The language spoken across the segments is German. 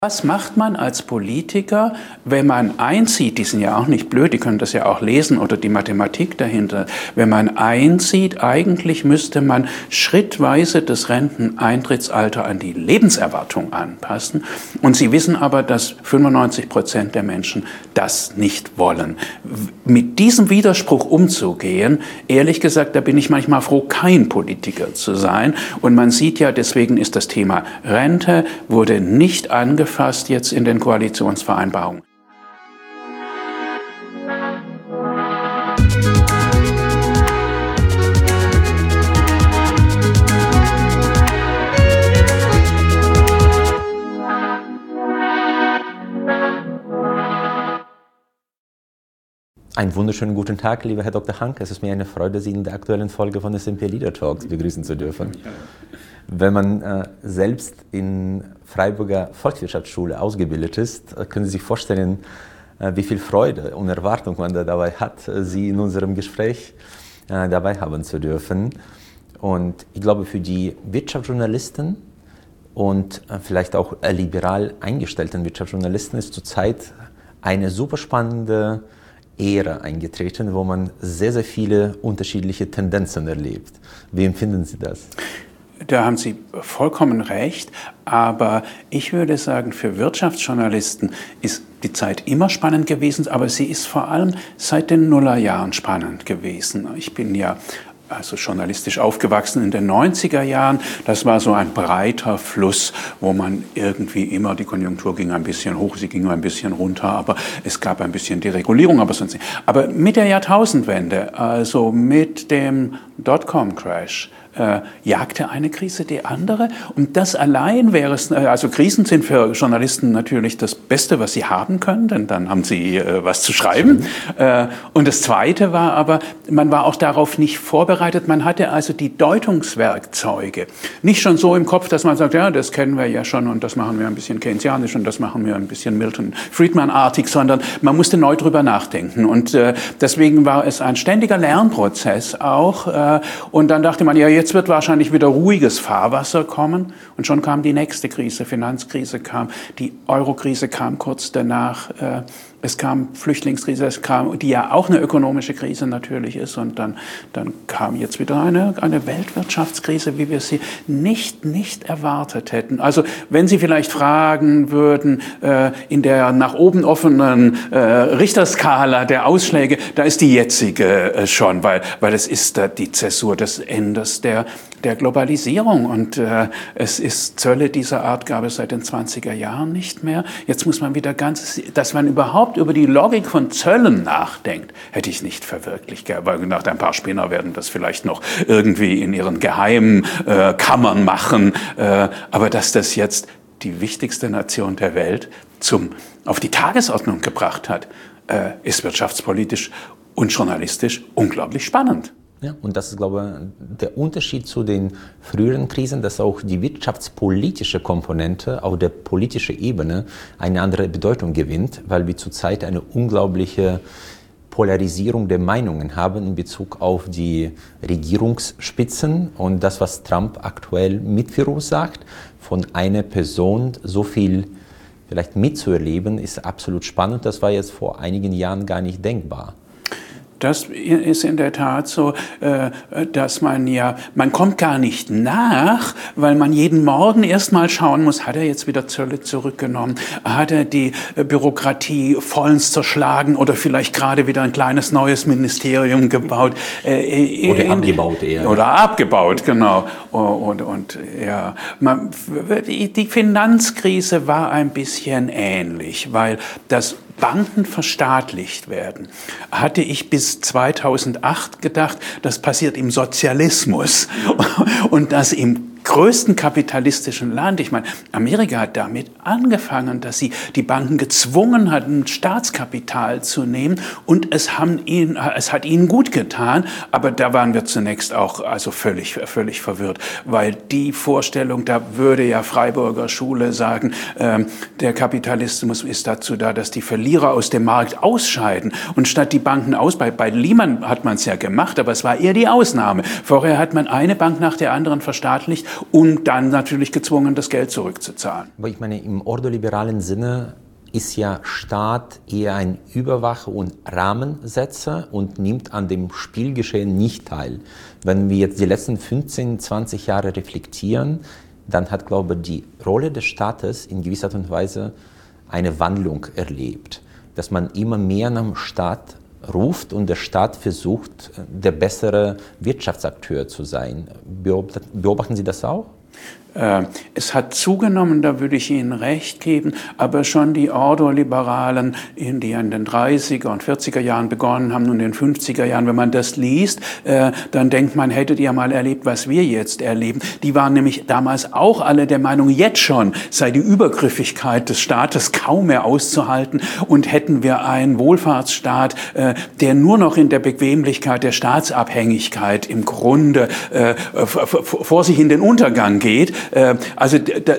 Was macht man als Politiker, wenn man einsieht, die sind ja auch nicht blöd, die können das ja auch lesen oder die Mathematik dahinter, wenn man einsieht, eigentlich müsste man schrittweise das Renteneintrittsalter an die Lebenserwartung anpassen und Sie wissen aber, dass 95% der Menschen das nicht wollen. Mit diesem Widerspruch umzugehen, ehrlich gesagt, da bin ich manchmal froh, kein Politiker zu sein und man sieht ja, deswegen ist das Thema Rente, wurde nicht angefasst jetzt in den Koalitionsvereinbarungen. Einen wunderschönen guten Tag, lieber Herr Dr. Hanke. Es ist mir eine Freude, Sie in der aktuellen Folge von SMP Leader Talks begrüßen zu dürfen. Wenn man selbst in Freiburger Volkswirtschaftsschule ausgebildet ist, können Sie sich vorstellen, wie viel Freude und Erwartung man da dabei hat, Sie in unserem Gespräch dabei haben zu dürfen. Und ich glaube, für die Wirtschaftsjournalisten und vielleicht auch liberal eingestellten Wirtschaftsjournalisten ist zurzeit eine super spannende Ära eingetreten, wo man sehr, sehr viele unterschiedliche Tendenzen erlebt. Wie empfinden Sie das? Da haben Sie vollkommen recht, aber ich würde sagen, für Wirtschaftsjournalisten ist die Zeit immer spannend gewesen, aber sie ist vor allem seit den Nullerjahren spannend gewesen. Ich bin ja journalistisch aufgewachsen in den 90er Jahren. Das war so ein breiter Fluss, wo man irgendwie immer, die Konjunktur ging ein bisschen hoch, sie ging ein bisschen runter, aber es gab ein bisschen Deregulierung, aber sonst nicht. Aber mit der Jahrtausendwende, also mit dem Dotcom-Crash, jagte eine Krise die andere und das allein wäre es, also Krisen sind für Journalisten natürlich das Beste, was sie haben können, denn dann haben sie was zu schreiben. Und das Zweite war aber, man war auch darauf nicht vorbereitet, man hatte also die Deutungswerkzeuge nicht schon so im Kopf, dass man sagt, ja, das kennen wir ja schon und das machen wir ein bisschen keynesianisch und das machen wir ein bisschen Milton Friedman-artig, sondern man musste neu drüber nachdenken und deswegen war es ein ständiger Lernprozess auch und dann dachte man, ja, jetzt wird wahrscheinlich wieder ruhiges Fahrwasser kommen und schon kam die nächste Krise, Finanzkrise kam, die Eurokrise kam kurz danach, es kam Flüchtlingskrise, es kam, die ja auch eine ökonomische Krise natürlich ist und dann kam jetzt wieder eine Weltwirtschaftskrise, wie wir sie nicht erwartet hätten. Also wenn Sie vielleicht fragen würden, in der nach oben offenen Richterskala der Ausschläge, da ist die jetzige schon, weil es ist die Zäsur des Endes der Globalisierung und es ist Zölle dieser Art gab es seit den 20er Jahren nicht mehr. Jetzt muss man wieder dass man überhaupt über die Logik von Zöllen nachdenkt, hätte ich nicht verwirklicht. Weil nach ein paar Spinner werden das vielleicht noch irgendwie in ihren geheimen Kammern machen. Aber dass das jetzt die wichtigste Nation der Welt auf die Tagesordnung gebracht hat, ist wirtschaftspolitisch und journalistisch unglaublich spannend. Ja, und das ist, glaube ich, der Unterschied zu den früheren Krisen, dass auch die wirtschaftspolitische Komponente auf der politischen Ebene eine andere Bedeutung gewinnt, weil wir zurzeit eine unglaubliche Polarisierung der Meinungen haben in Bezug auf die Regierungsspitzen und das, was Trump aktuell mitverursacht, von einer Person so viel vielleicht mitzuerleben, ist absolut spannend. Das war jetzt vor einigen Jahren gar nicht denkbar. Das ist in der Tat so, dass man kommt gar nicht nach, weil man jeden Morgen erstmal schauen muss, hat er jetzt wieder Zölle zurückgenommen, hat er die Bürokratie vollends zerschlagen oder vielleicht gerade wieder ein kleines neues Ministerium gebaut. Oder abgebaut eher. Oder abgebaut, genau. Und ja, die Finanzkrise war ein bisschen ähnlich, weil das Banken verstaatlicht werden, hatte ich bis 2008 gedacht, das passiert im Sozialismus und das im größten kapitalistischen Land. Ich meine, Amerika hat damit angefangen, dass sie die Banken gezwungen hatten, Staatskapital zu nehmen und es hat ihnen gut getan, aber da waren wir zunächst auch völlig verwirrt, weil die Vorstellung, da würde ja Freiburger Schule sagen, der Kapitalismus ist dazu da, dass die Verlierer aus dem Markt ausscheiden und statt die Banken bei Lehman hat man es ja gemacht, aber es war eher die Ausnahme. Vorher hat man eine Bank nach der anderen verstaatlicht und dann natürlich gezwungen, das Geld zurückzuzahlen. Aber ich meine, im ordoliberalen Sinne ist ja Staat eher ein Überwacher und Rahmensetzer und nimmt an dem Spielgeschehen nicht teil. Wenn wir jetzt die letzten 15, 20 Jahre reflektieren, dann hat, glaube ich, die Rolle des Staates in gewisser Art und Weise eine Wandlung erlebt. Dass man immer mehr nach dem Staat ruft und der Staat versucht, der bessere Wirtschaftsakteur zu sein. Beobachten Sie das auch? Es hat zugenommen, da würde ich Ihnen recht geben, aber schon die Ordoliberalen, die in den 30er und 40er Jahren begonnen haben und in den 50er Jahren, wenn man das liest, dann denkt man, hättet ihr mal erlebt, was wir jetzt erleben. Die waren nämlich damals auch alle der Meinung, jetzt schon sei die Übergriffigkeit des Staates kaum mehr auszuhalten und hätten wir einen Wohlfahrtsstaat, der nur noch in der Bequemlichkeit der Staatsabhängigkeit im Grunde vor sich in den Untergang geht. Also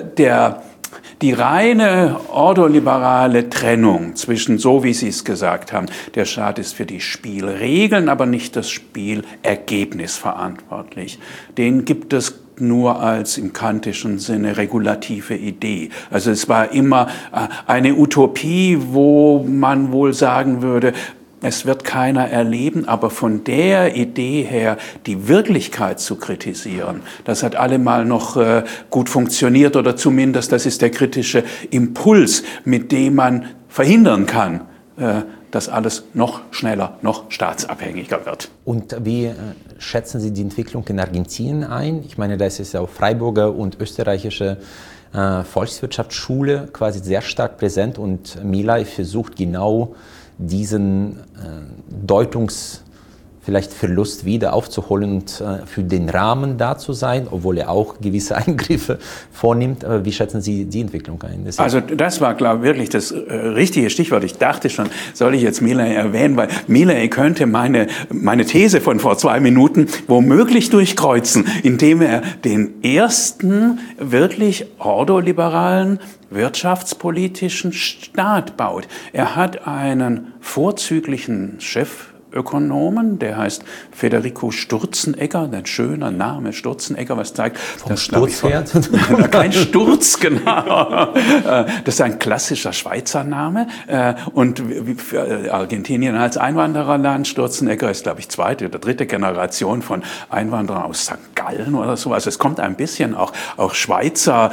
die reine ordoliberale Trennung zwischen, so wie Sie es gesagt haben, der Staat ist für die Spielregeln, aber nicht das Spielergebnis verantwortlich. Den gibt es nur als im kantischen Sinne regulative Idee. Also es war immer eine Utopie, wo man wohl sagen würde, es wird keiner erleben, aber von der Idee her, die Wirklichkeit zu kritisieren, das hat allemal noch gut funktioniert oder zumindest das ist der kritische Impuls, mit dem man verhindern kann, dass alles noch schneller, noch staatsabhängiger wird. Und wie schätzen Sie die Entwicklung in Argentinien ein? Ich meine, da ist es ja auch Freiburger und österreichische Volkswirtschaftsschule quasi sehr stark präsent und Milei versucht genau diesen vielleicht Verlust wieder aufzuholen und für den Rahmen da zu sein, obwohl er auch gewisse Eingriffe vornimmt. Aber wie schätzen Sie die Entwicklung ein? Also das war, glaube ich, wirklich das richtige Stichwort. Ich dachte schon, soll ich jetzt Milei erwähnen, weil Milei könnte meine These von vor 2 Minuten womöglich durchkreuzen, indem er den ersten wirklich ordoliberalen wirtschaftspolitischen Staat baut. Er hat einen vorzüglichen Chefökonomen, der heißt Federico Sturzenegger, ein schöner Name, Sturzenegger, was zeigt, das Sturzpferd? Kein Sturz, genau. Das ist ein klassischer Schweizer Name und für Argentinien als Einwandererland, Sturzenegger ist, glaube ich, 2. oder 3. Generation von Einwanderern aus St. Gallen oder so. Also es kommt ein bisschen auch Schweizer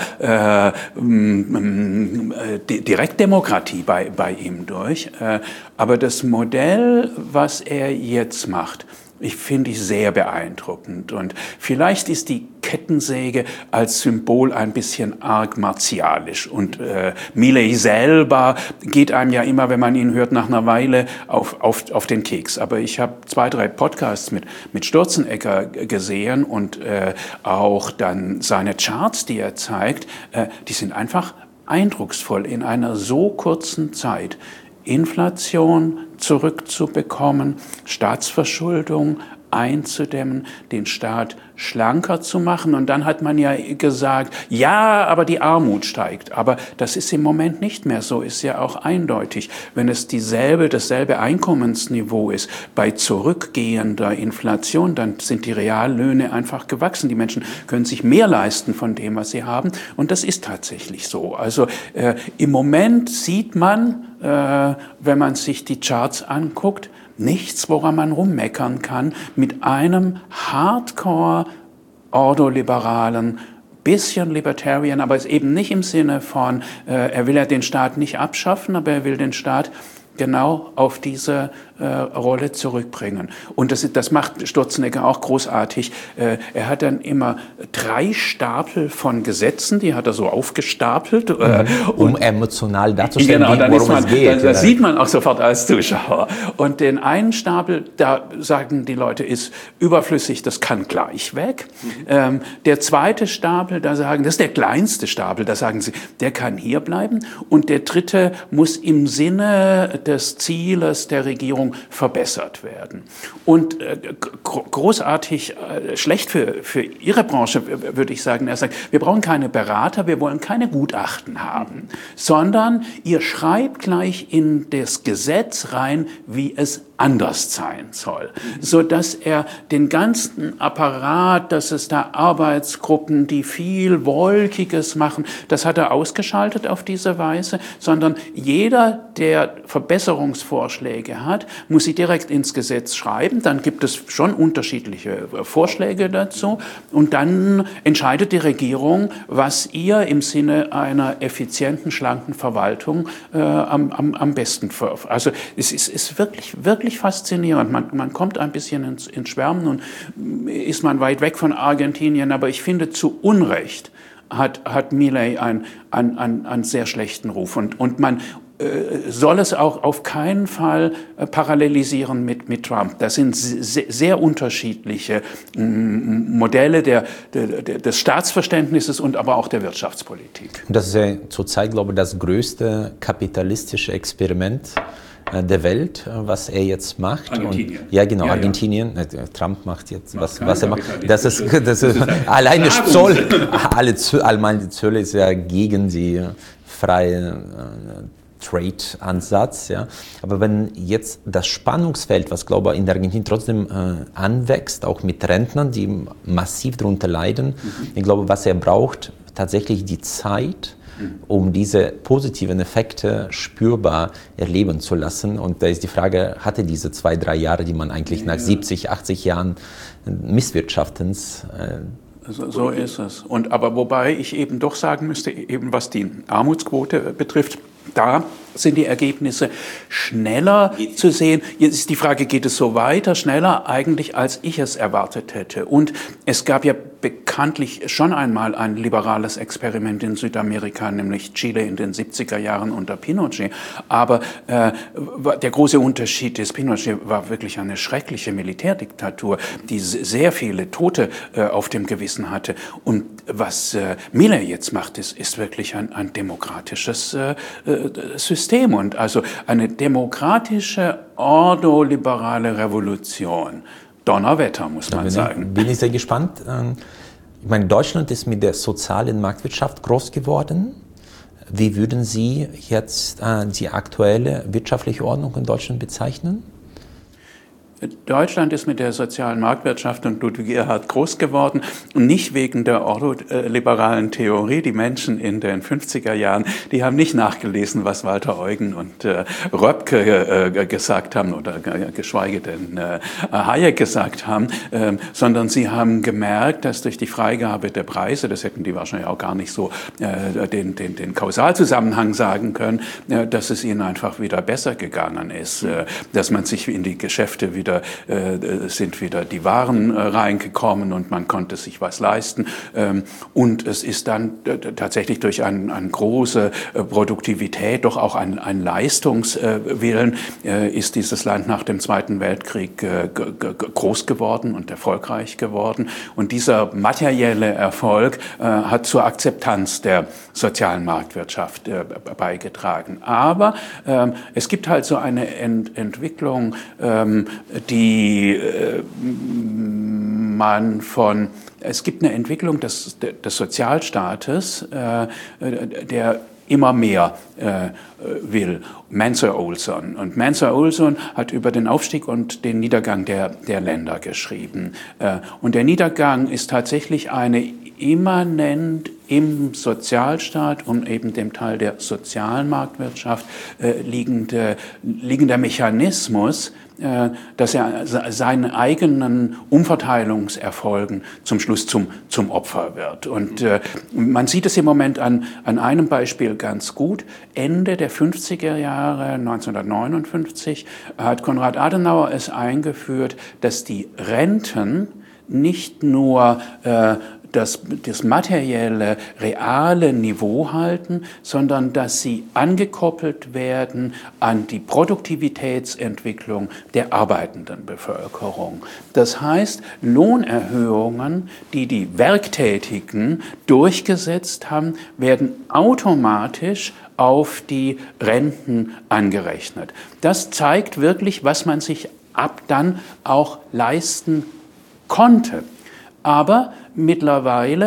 Direktdemokratie bei ihm durch. Aber das Modell, was er jetzt macht, finde ich sehr beeindruckend. Und vielleicht ist die Kettensäge als Symbol ein bisschen arg martialisch. Und Milei selber geht einem ja immer, wenn man ihn hört, nach einer Weile auf den Keks. Aber ich habe 2, 3 Podcasts mit Sturzenegger gesehen und auch dann seine Charts, die er zeigt, die sind einfach eindrucksvoll in einer so kurzen Zeit. Inflation zurückzubekommen, Staatsverschuldung einzudämmen, den Staat schlanker zu machen. Und dann hat man ja gesagt, ja, aber die Armut steigt. Aber das ist im Moment nicht mehr so, ist ja auch eindeutig. Wenn es dasselbe Einkommensniveau ist bei zurückgehender Inflation, dann sind die Reallöhne einfach gewachsen. Die Menschen können sich mehr leisten von dem, was sie haben. Und das ist tatsächlich so. Also im Moment sieht man, wenn man sich die Charts anguckt, nichts, woran man rummeckern kann, mit einem Hardcore-ordoliberalen, bisschen Libertarian, aber es eben nicht im Sinne von, er will ja den Staat nicht abschaffen, aber er will den Staat genau auf diese Rolle zurückbringen. Und das macht Sturzenegger auch großartig. Er hat dann immer 3 Stapel von Gesetzen, die hat er so aufgestapelt. Um emotional darzustellen, genau, worum es geht. Das sieht man auch sofort als Zuschauer. Und den einen Stapel, da sagen die Leute, ist überflüssig, das kann gleich weg. Der zweite Stapel, da sagen, das ist der kleinste Stapel, da sagen sie, der kann hier bleiben. Und der dritte muss im Sinne des Zieles der Regierung verbessert werden. Und großartig schlecht für Ihre Branche, würde ich sagen. Er sagt, wir brauchen keine Berater, wir wollen keine Gutachten haben, sondern ihr schreibt gleich in das Gesetz rein, wie es anders sein soll, so dass er den ganzen Apparat, dass es da Arbeitsgruppen, die viel Wolkiges machen, das hat er ausgeschaltet auf diese Weise, sondern jeder, der Verbesserungsvorschläge hat, muss sie direkt ins Gesetz schreiben, dann gibt es schon unterschiedliche Vorschläge dazu und dann entscheidet die Regierung, was ihr im Sinne einer effizienten, schlanken Verwaltung am besten für. Also es ist wirklich faszinierend. Man kommt ein bisschen ins Schwärmen und ist man weit weg von Argentinien, aber ich finde, zu Unrecht hat Milei einen sehr schlechten Ruf. Und man soll es auch auf keinen Fall parallelisieren mit Trump. Das sind sehr unterschiedliche Modelle des Staatsverständnisses und aber auch der Wirtschaftspolitik. Das ist ja zurzeit, glaube ich, das größte kapitalistische Experiment der Welt, was er jetzt macht. Argentinien. Und, ja, genau, ja, Argentinien. Ja. Trump macht jetzt, was er macht. Das ist alleine Zoll, allgemein die Zölle ist ja gegen die freie Trade-Ansatz. Ja. Aber wenn jetzt das Spannungsfeld, was, glaube ich, in der Argentinien trotzdem anwächst, auch mit Rentnern, die massiv darunter leiden, ich glaube, was er braucht, tatsächlich die Zeit, um diese positiven Effekte spürbar erleben zu lassen. Und da ist die Frage, hatte diese 2-3 Jahre, die man eigentlich nach 70, 80 Jahren Misswirtschaftens... So ist es. Aber wobei ich eben doch sagen müsste, eben was die Armutsquote betrifft, da sind die Ergebnisse schneller zu sehen. Jetzt ist die Frage, geht es so weiter, schneller eigentlich, als ich es erwartet hätte. Und es gab ja bekanntlich schon einmal ein liberales Experiment in Südamerika, nämlich Chile in den 70er Jahren unter Pinochet. Aber der große Unterschied ist, Pinochet war wirklich eine schreckliche Militärdiktatur, die sehr viele Tote auf dem Gewissen hatte. Und was Milei jetzt macht, ist wirklich ein demokratisches System und also eine demokratische, ordoliberale Revolution. Donnerwetter, muss man sagen. Bin ich sehr gespannt. Ich meine, Deutschland ist mit der sozialen Marktwirtschaft groß geworden. Wie würden Sie jetzt die aktuelle wirtschaftliche Ordnung in Deutschland bezeichnen? Deutschland ist mit der sozialen Marktwirtschaft und Ludwig Erhard groß geworden und nicht wegen der ordoliberalen Theorie. Die Menschen in den 50er Jahren, die haben nicht nachgelesen, was Walter Eugen und Röpke gesagt haben oder geschweige denn Hayek gesagt haben, sondern sie haben gemerkt, dass durch die Freigabe der Preise, das hätten die wahrscheinlich auch gar nicht so den Kausalzusammenhang sagen können, dass es ihnen einfach wieder besser gegangen ist, dass man sich in die Geschäfte sind wieder die Waren reingekommen und man konnte sich was leisten. Und es ist dann tatsächlich durch eine große Produktivität, doch auch ein Leistungswillen, ist dieses Land nach dem Zweiten Weltkrieg groß geworden und erfolgreich geworden. Und dieser materielle Erfolg hat zur Akzeptanz der sozialen Marktwirtschaft beigetragen. Aber es gibt halt so eine Entwicklung, die es gibt eine Entwicklung des Sozialstaates, der immer mehr will. Mansur-Olson. Und Mansur-Olson hat über den Aufstieg und den Niedergang der Länder geschrieben. Und der Niedergang ist tatsächlich eine immanent im Sozialstaat und eben dem Teil der sozialen Marktwirtschaft liegender Mechanismus, dass er seinen eigenen Umverteilungserfolgen zum Schluss zum Opfer wird. Und man sieht es im Moment an einem Beispiel ganz gut. Ende der 50er Jahre, 1959, hat Konrad Adenauer es eingeführt, dass die Renten nicht nur das materielle, reale Niveau halten, sondern dass sie angekoppelt werden an die Produktivitätsentwicklung der arbeitenden Bevölkerung. Das heißt, Lohnerhöhungen, die die Werktätigen durchgesetzt haben, werden automatisch auf die Renten angerechnet. Das zeigt wirklich, was man sich ab dann auch leisten konnte. Aber mittlerweile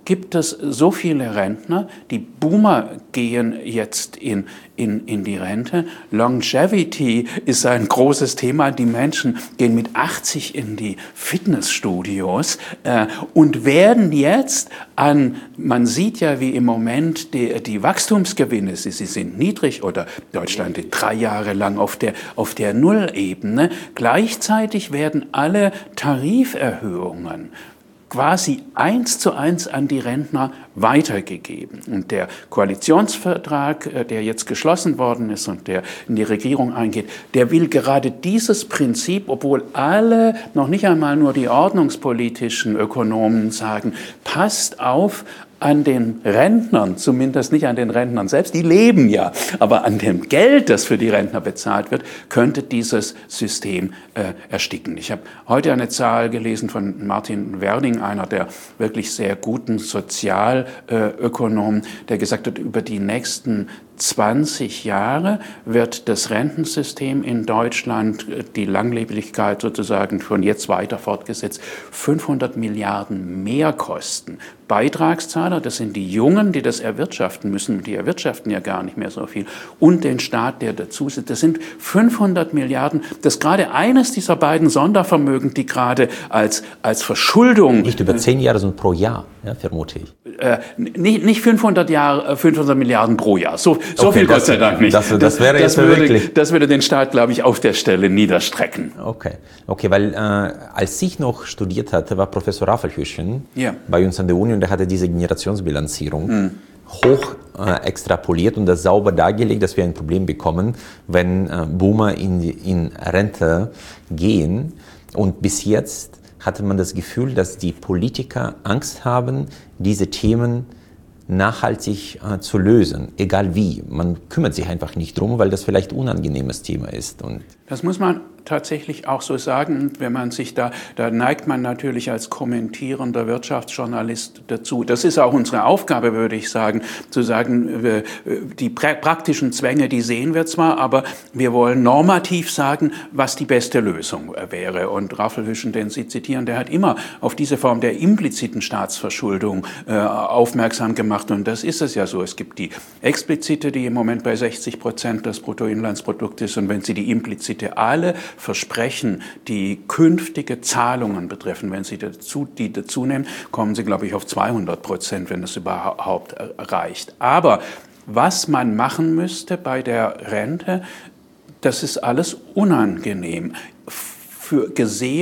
gibt es so viele Rentner, die Boomer gehen jetzt in die Rente. Longevity ist ein großes Thema. Die Menschen gehen mit 80 in die Fitnessstudios und werden jetzt man sieht ja, wie im Moment die Wachstumsgewinne, sie sind niedrig oder Deutschland 3 Jahre lang auf der Nullebene. Gleichzeitig werden alle Tariferhöhungen quasi 1:1 an die Rentner weitergegeben. Und der Koalitionsvertrag, der jetzt geschlossen worden ist und der in die Regierung eingeht, der will gerade dieses Prinzip, obwohl alle, noch nicht einmal nur die ordnungspolitischen Ökonomen sagen, passt auf, an den Rentnern, zumindest nicht an den Rentnern selbst, die leben ja, aber an dem Geld, das für die Rentner bezahlt wird, könnte dieses System ersticken. Ich habe heute eine Zahl gelesen von Martin Werding, einer der wirklich sehr guten Sozialökonomen, der gesagt hat, über die nächsten 20 Jahre wird das Rentensystem in Deutschland, die Langlebigkeit sozusagen von jetzt weiter fortgesetzt, 500 Milliarden mehr kosten. Beitragszahler, das sind die Jungen, die das erwirtschaften müssen, die erwirtschaften ja gar nicht mehr so viel, und den Staat, der dazu sitzt. Das sind 500 Milliarden, das ist gerade eines dieser beiden Sondervermögen, die gerade als Verschuldung... Nicht über 10 Jahre, sondern pro Jahr, ja, vermute ich. Nicht 500 Milliarden pro Jahr, so okay, viel Gott sei Dank nicht. Das wäre jetzt wirklich... Das würde den Staat, glaube ich, auf der Stelle niederstrecken. Okay, weil als ich noch studiert hatte, war Professor Raffelhüschen bei uns an der Uni und der hatte diese Generationsbilanzierung hoch extrapoliert und das sauber dargelegt, dass wir ein Problem bekommen, wenn Boomer in Rente gehen. Und bis jetzt hatte man das Gefühl, dass die Politiker Angst haben, diese Themen nachhaltig zu lösen, egal wie. Man kümmert sich einfach nicht drum, weil das vielleicht ein unangenehmes Thema ist. Und das muss man tatsächlich auch so sagen, wenn man sich da neigt man natürlich als kommentierender Wirtschaftsjournalist dazu. Das ist auch unsere Aufgabe, würde ich sagen, zu sagen, die praktischen Zwänge, die sehen wir zwar, aber wir wollen normativ sagen, was die beste Lösung wäre. Und Raffelhüschen, den Sie zitieren, der hat immer auf diese Form der impliziten Staatsverschuldung aufmerksam gemacht. Und das ist es ja so. Es gibt die explizite, die im Moment bei 60% des Bruttoinlandsprodukts ist. Und wenn Sie die implizite alle Versprechen, die künftige Zahlungen betreffen, wenn Sie die dazu nehmen, kommen Sie, glaube ich, auf 200%, wenn das überhaupt reicht. Aber was man machen müsste bei der Rente, das ist alles unangenehm. Für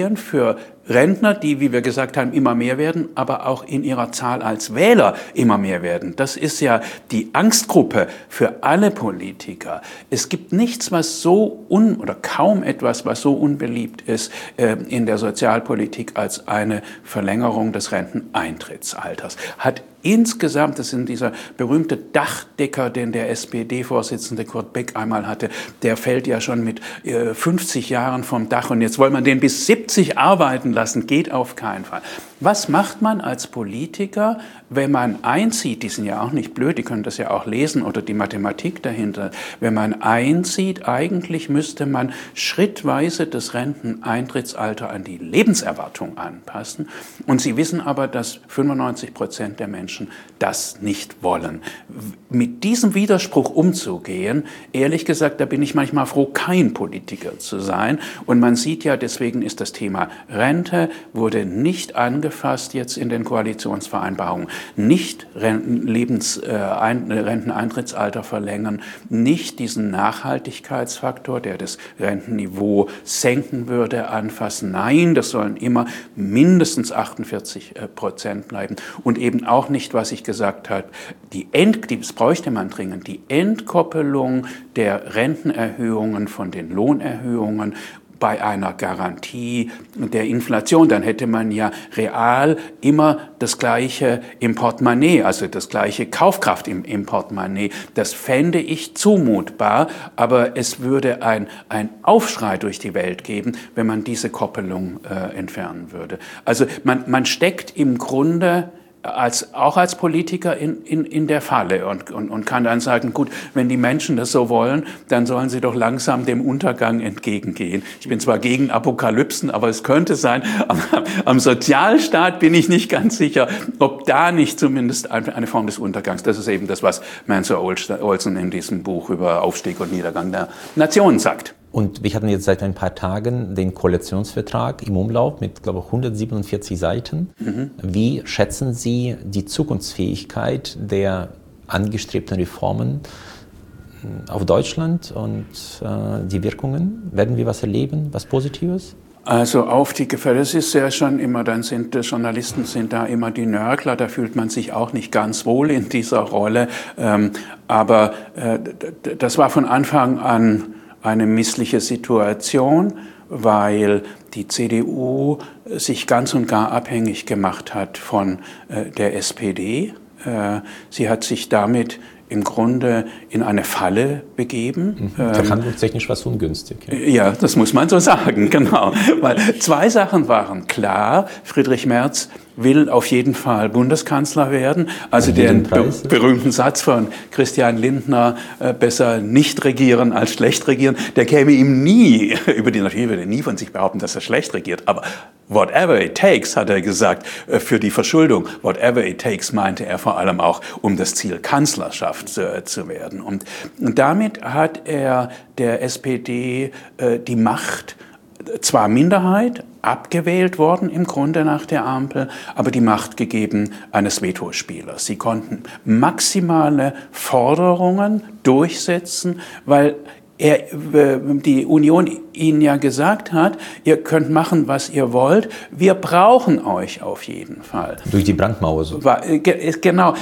Rentner, die, wie wir gesagt haben, immer mehr werden, aber auch in ihrer Zahl als Wähler immer mehr werden. Das ist ja die Angstgruppe für alle Politiker. Es gibt nichts, was oder kaum etwas, was so unbeliebt ist in der Sozialpolitik als eine Verlängerung des Renteneintrittsalters. Hat insgesamt, das ist dieser berühmte Dachdecker, den der SPD-Vorsitzende Kurt Beck einmal hatte, der fällt ja schon mit 50 Jahren vom Dach und jetzt will man den bis 70 arbeiten lassen, geht auf keinen Fall. Was macht man als Politiker, wenn man einzieht, die sind ja auch nicht blöd, die können das ja auch lesen oder die Mathematik dahinter, wenn man einzieht, eigentlich müsste man schrittweise das Renteneintrittsalter an die Lebenserwartung anpassen und Sie wissen aber, dass 95% der Menschen das nicht wollen. Mit diesem Widerspruch umzugehen, ehrlich gesagt, da bin ich manchmal froh, kein Politiker zu sein und man sieht ja, deswegen ist das Thema Rente, wurde nicht angefasst jetzt in den Koalitionsvereinbarungen, nicht Renteneintrittsalter verlängern, nicht diesen Nachhaltigkeitsfaktor, der das Rentenniveau senken würde, anfassen. Nein, das sollen immer mindestens 48% bleiben und eben auch nicht, was ich gesagt habe, das bräuchte man dringend, die Entkoppelung der Rentenerhöhungen von den Lohnerhöhungen bei einer Garantie der Inflation, dann hätte man ja real immer das gleiche im Portemonnaie, also das gleiche Kaufkraft im Portemonnaie. Das fände ich zumutbar, aber es würde ein Aufschrei durch die Welt geben, wenn man diese Koppelung entfernen würde. Also man steckt im Grunde auch als Politiker in der Falle und kann dann sagen, gut, wenn die Menschen das so wollen, dann sollen sie doch langsam dem Untergang entgegengehen. Ich bin zwar gegen Apokalypsen, aber es könnte sein, am Sozialstaat bin ich nicht ganz sicher, ob da nicht zumindest eine Form des Untergangs, das ist eben das, was Mansur Olson in diesem Buch über Aufstieg und Niedergang der Nationen sagt. Und wir hatten jetzt seit ein paar Tagen den Koalitionsvertrag im Umlauf mit, glaube ich, 147 Seiten. Wie schätzen Sie die Zukunftsfähigkeit der angestrebten Reformen auf Deutschland und die Wirkungen? Werden wir was erleben, was Positives? Also auf die Gefahr, das ist ja schon immer, Journalisten sind da immer die Nörgler, da fühlt man sich auch nicht ganz wohl in dieser Rolle. Aber das war von Anfang an eine missliche Situation, weil die CDU sich ganz und gar abhängig gemacht hat von der SPD. Sie hat sich damit im Grunde in eine Falle begeben. Verhandlungstechnisch war es ungünstig. Ja, das muss man so sagen, genau. Weil zwei Sachen waren klar. Friedrich Merz will auf jeden Fall Bundeskanzler werden. Also den berühmten Satz von Christian Lindner, besser nicht regieren als schlecht regieren, der käme ihm nie natürlich würde er nie von sich behaupten, dass er schlecht regiert. Aber whatever it takes, hat er gesagt, für die Verschuldung. Whatever it takes meinte er vor allem auch, um das Ziel Kanzlerschaft zu werden. Und damit hat er der SPD die Macht, zwar Minderheit, abgewählt worden im Grunde nach der Ampel, aber die Macht gegeben eines Vetospielers. Sie konnten maximale Forderungen durchsetzen, weil die Union ihnen ja gesagt hat, ihr könnt machen, was ihr wollt, wir brauchen euch auf jeden Fall. Durch die Brandmauer so. Genau,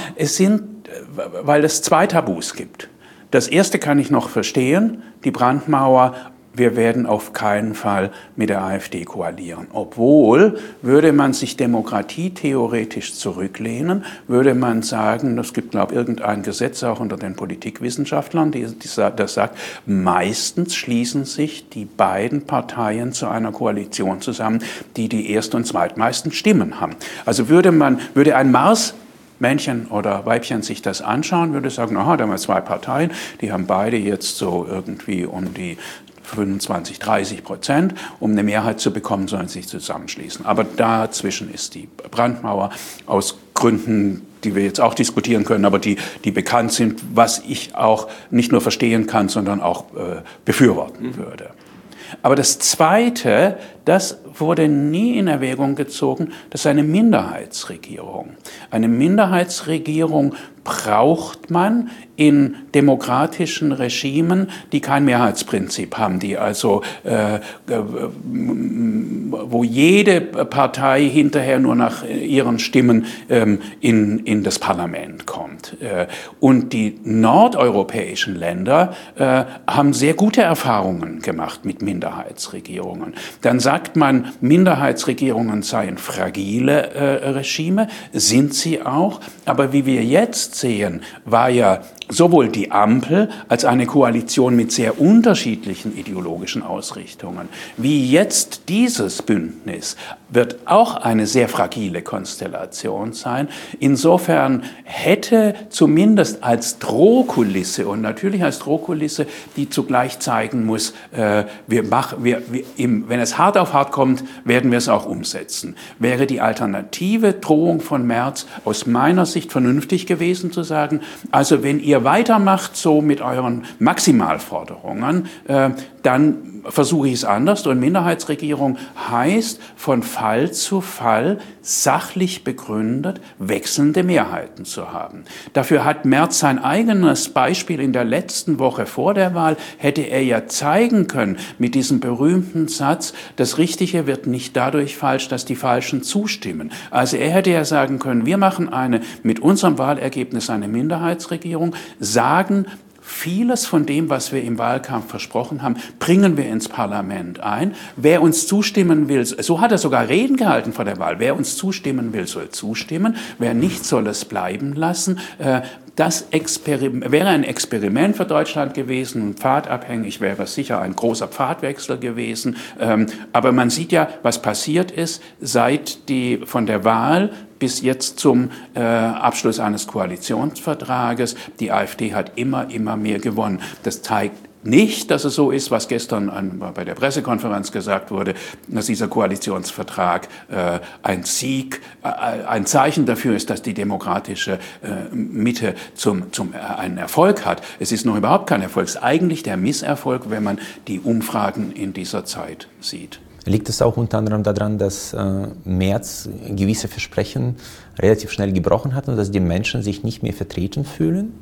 weil es zwei Tabus gibt. Das erste kann ich noch verstehen, die Brandmauer. Wir werden auf keinen Fall mit der AfD koalieren. Obwohl, würde man sich demokratietheoretisch zurücklehnen, würde man sagen, es gibt, glaube ich, irgendein Gesetz auch unter den Politikwissenschaftlern, das sagt, meistens schließen sich die beiden Parteien zu einer Koalition zusammen, die erst- und zweitmeisten Stimmen haben. Also würde ein Männchen oder Weibchen sich das anschauen, würde sagen, aha, da haben wir zwei Parteien, die haben beide jetzt so irgendwie um die 25-30%. Um eine Mehrheit zu bekommen, sollen sie sich zusammenschließen. Aber dazwischen ist die Brandmauer aus Gründen, die wir jetzt auch diskutieren können, aber die bekannt sind, was ich auch nicht nur verstehen kann, sondern auch befürworten würde. Aber das Zweite, das wurde nie in Erwägung gezogen, das ist eine Minderheitsregierung. Eine Minderheitsregierung braucht man in demokratischen Regimen, die kein Mehrheitsprinzip haben, die also, wo jede Partei hinterher nur nach ihren Stimmen in das Parlament kommt. Und die nordeuropäischen Länder haben sehr gute Erfahrungen gemacht mit Minderheitsregierungen. Dann sagt man, Minderheitsregierungen seien fragile Regime, sind sie auch, aber wie wir jetzt sehen, war ja sowohl die Ampel als eine Koalition mit sehr unterschiedlichen ideologischen Ausrichtungen, wie jetzt dieses Bündnis, wird auch eine sehr fragile Konstellation sein. Insofern hätte zumindest als Drohkulisse und natürlich als Drohkulisse, die zugleich zeigen muss, wenn es hart auf hart kommt, werden wir es auch umsetzen. Wäre die alternative Drohung von Merz aus meiner Sicht vernünftig gewesen zu sagen, also wenn ihr weitermacht so mit euren Maximalforderungen, dann versuche ich es anders. Und Minderheitsregierung heißt, von Fall zu Fall sachlich begründet wechselnde Mehrheiten zu haben. Dafür hat Merz sein eigenes Beispiel in der letzten Woche vor der Wahl, hätte er ja zeigen können mit diesem berühmten Satz, das Richtige wird nicht dadurch falsch, dass die Falschen zustimmen. Also er hätte ja sagen können, wir machen mit unserem Wahlergebnis eine Minderheitsregierung, sagen, vieles von dem, was wir im Wahlkampf versprochen haben, bringen wir ins Parlament ein. Wer uns zustimmen will, so hat er sogar Reden gehalten vor der Wahl, wer uns zustimmen will, soll zustimmen, wer nicht, soll es bleiben lassen. Das wäre ein Experiment für Deutschland gewesen, pfadabhängig wäre es sicher ein großer Pfadwechsel gewesen. Aber man sieht ja, was passiert ist, seit von der Wahl bis jetzt zum Abschluss eines Koalitionsvertrages. Die AfD hat immer mehr gewonnen. Das zeigt nicht, dass es so ist, was gestern bei der Pressekonferenz gesagt wurde, dass dieser Koalitionsvertrag ein Sieg, ein Zeichen dafür ist, dass die demokratische Mitte einen Erfolg hat. Es ist noch überhaupt kein Erfolg. Es ist eigentlich der Misserfolg, wenn man die Umfragen in dieser Zeit sieht. Liegt es auch unter anderem daran, dass Merz gewisse Versprechen relativ schnell gebrochen hat und dass die Menschen sich nicht mehr vertreten fühlen?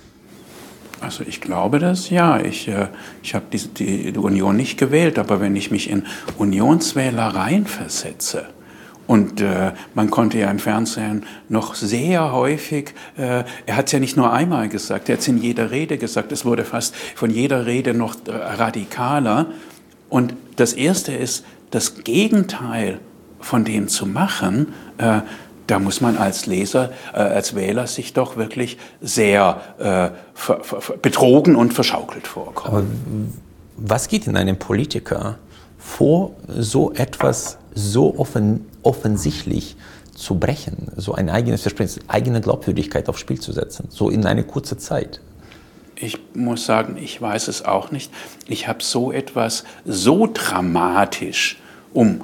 Also ich glaube das, ja. Ich habe die Union nicht gewählt, aber wenn ich mich in Unionswählereien versetze, und man konnte ja im Fernsehen noch sehr häufig, er hat es ja nicht nur einmal gesagt, er hat es in jeder Rede gesagt, es wurde fast von jeder Rede noch radikaler. Und das Erste ist, das Gegenteil von dem zu machen, da muss man als Leser, als Wähler sich doch wirklich sehr betrogen und verschaukelt vorkommen. Aber was geht in einem Politiker vor, so etwas so offensichtlich zu brechen, so ein eigenes Versprechen, eigene Glaubwürdigkeit aufs Spiel zu setzen, so in eine kurze Zeit? Ich muss sagen, ich weiß es auch nicht. Ich habe so etwas so dramatisch um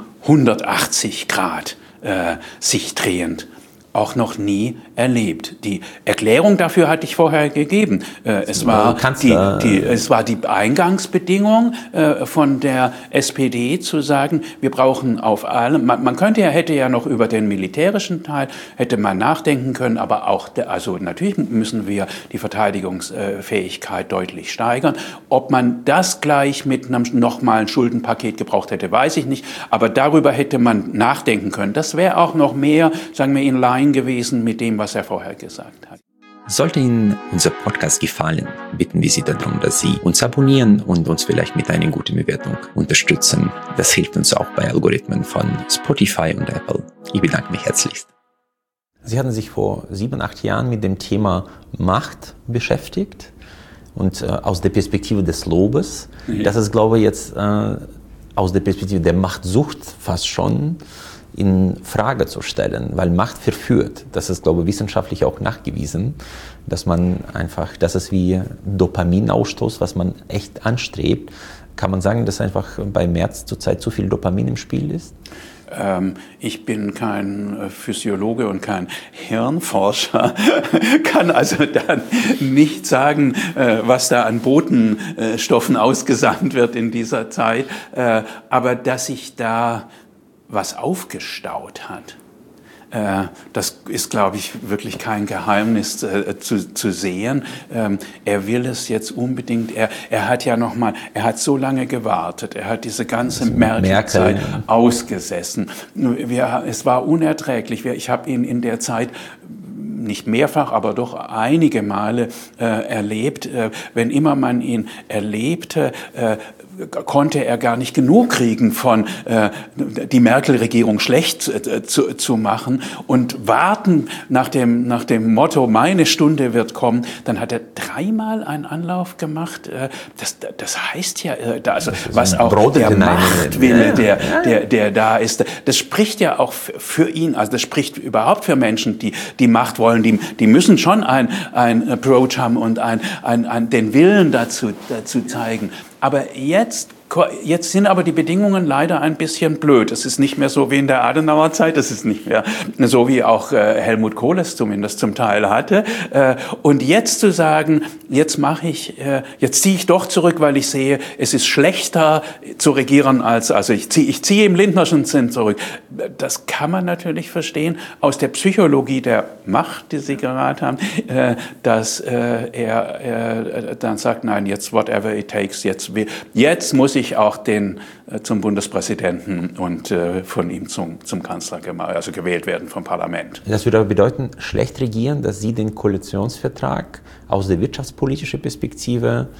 180 Grad sich drehend auch noch nie erlebt. Die Erklärung dafür hatte ich vorher gegeben. Es war die Eingangsbedingung von der SPD zu sagen, wir brauchen auf allem, man hätte ja noch über den militärischen Teil, hätte man nachdenken können, aber auch, also natürlich müssen wir die Verteidigungsfähigkeit deutlich steigern. Ob man das gleich mit einem nochmalen Schuldenpaket gebraucht hätte, weiß ich nicht, aber darüber hätte man nachdenken können. Das wäre auch noch mehr, sagen wir, in line gewesen mit dem, was er vorher gesagt hat. Sollte Ihnen unser Podcast gefallen, bitten wir Sie darum, dass Sie uns abonnieren und uns vielleicht mit einer guten Bewertung unterstützen. Das hilft uns auch bei Algorithmen von Spotify und Apple. Ich bedanke mich herzlichst. Sie hatten sich vor 7, 8 Jahren mit dem Thema Macht beschäftigt und aus der Perspektive des Lobes. Ja. Das ist, glaube ich, jetzt aus der Perspektive der Machtsucht fast schon in Frage zu stellen, weil Macht verführt. Das ist, glaube ich, wissenschaftlich auch nachgewiesen, dass das ist wie Dopaminausstoß, was man echt anstrebt. Kann man sagen, dass einfach bei Merz zurzeit zu viel Dopamin im Spiel ist? Ich bin kein Physiologe und kein Hirnforscher, kann also dann nicht sagen, was da an Botenstoffen ausgesandt wird in dieser Zeit, aber dass sich da was aufgestaut hat. Das ist, glaube ich, wirklich kein Geheimnis zu sehen. Er will es jetzt unbedingt. Er hat ja er hat so lange gewartet. Er hat diese ganze Merkel-Zeit ausgesessen. Es war unerträglich. Ich habe ihn in der Zeit nicht mehrfach, aber doch einige Male erlebt. Wenn immer man ihn erlebte, konnte er gar nicht genug kriegen von die Merkel-Regierung schlecht zu machen und warten nach dem Motto, meine Stunde wird kommen. Dann hat er 3-mal einen Anlauf gemacht. Das heißt ja, also, was auch der Machtwille, der da ist, das spricht ja auch für ihn, also das spricht überhaupt für Menschen, die Macht wollen, die müssen schon ein Approach haben und den Willen dazu zeigen. Aber jetzt sind aber die Bedingungen leider ein bisschen blöd. Es ist nicht mehr so wie in der Adenauer Zeit, es ist nicht mehr so wie auch Helmut Kohl es zumindest zum Teil hatte. Und jetzt zu sagen, jetzt ziehe ich doch zurück, weil ich sehe, es ist schlechter zu regieren also ich ziehe im Lindnerschen Sinn zurück. Das kann man natürlich verstehen aus der Psychologie der Macht, die Sie gerade haben, dass er dann sagt, nein, jetzt whatever it takes, jetzt muss ich auch zum Bundespräsidenten und von ihm zum Kanzler gewählt werden vom Parlament. Das würde aber bedeuten, schlecht regieren, dass Sie den Koalitionsvertrag aus der wirtschaftspolitischen Perspektive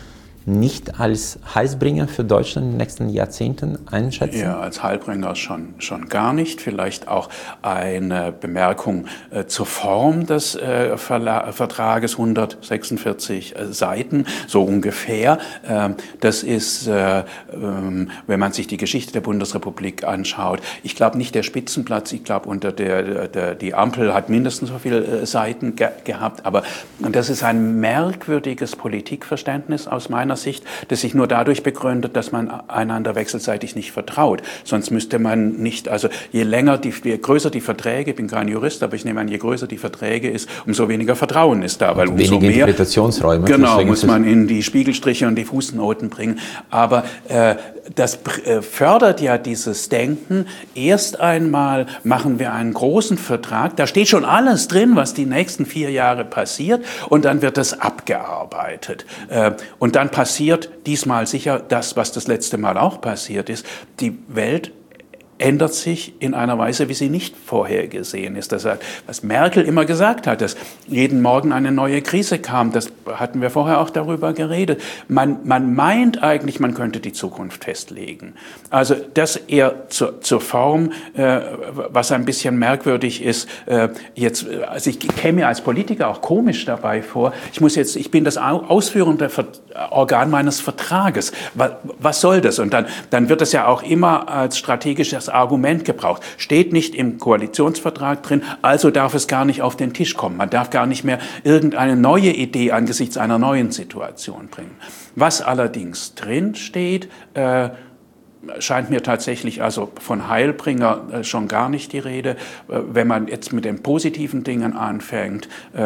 nicht als Heilsbringer für Deutschland in den nächsten Jahrzehnten einschätzen? Ja, als Heilbringer schon gar nicht. Vielleicht auch eine Bemerkung zur Form des Vertrages, 146 Seiten, so ungefähr. Das ist, wenn man sich die Geschichte der Bundesrepublik anschaut, ich glaube nicht der Spitzenplatz, ich glaube die Ampel hat mindestens so viele Seiten gehabt, aber das ist ein merkwürdiges Politikverständnis aus meiner Sicht, das sich nur dadurch begründet, dass man einander wechselseitig nicht vertraut. Sonst müsste man nicht, also je größer die Verträge, ich bin kein Jurist, aber ich nehme an, je größer die Verträge ist, umso weniger Vertrauen ist da, weil umso mehr Interpretationsräume. Genau, muss man in die Spiegelstriche und die Fußnoten bringen. Aber das fördert ja dieses Denken. Erst einmal machen wir einen großen Vertrag, da steht schon alles drin, was die nächsten 4 Jahre passiert, und dann wird das abgearbeitet. Und dann passiert diesmal sicher das, was das letzte Mal auch passiert ist. Die Welt ändert sich in einer Weise, wie sie nicht vorhergesehen ist. Das heißt, was Merkel immer gesagt hat, dass jeden Morgen eine neue Krise kam, das hatten wir vorher auch darüber geredet. Man meint eigentlich, man könnte die Zukunft festlegen. Also das eher zur Form, was ein bisschen merkwürdig ist. Also ich käme mir als Politiker auch komisch dabei vor. Ich bin das ausführende Organ meines Vertrages. Was soll das? Und dann wird das ja auch immer als strategisches Argument gebraucht. Steht nicht im Koalitionsvertrag drin, also darf es gar nicht auf den Tisch kommen. Man darf gar nicht mehr irgendeine neue Idee angesichts einer neuen Situation bringen. Was allerdings drin steht, scheint mir tatsächlich also von Heilbringer schon gar nicht die Rede. Wenn man jetzt mit den positiven Dingen anfängt,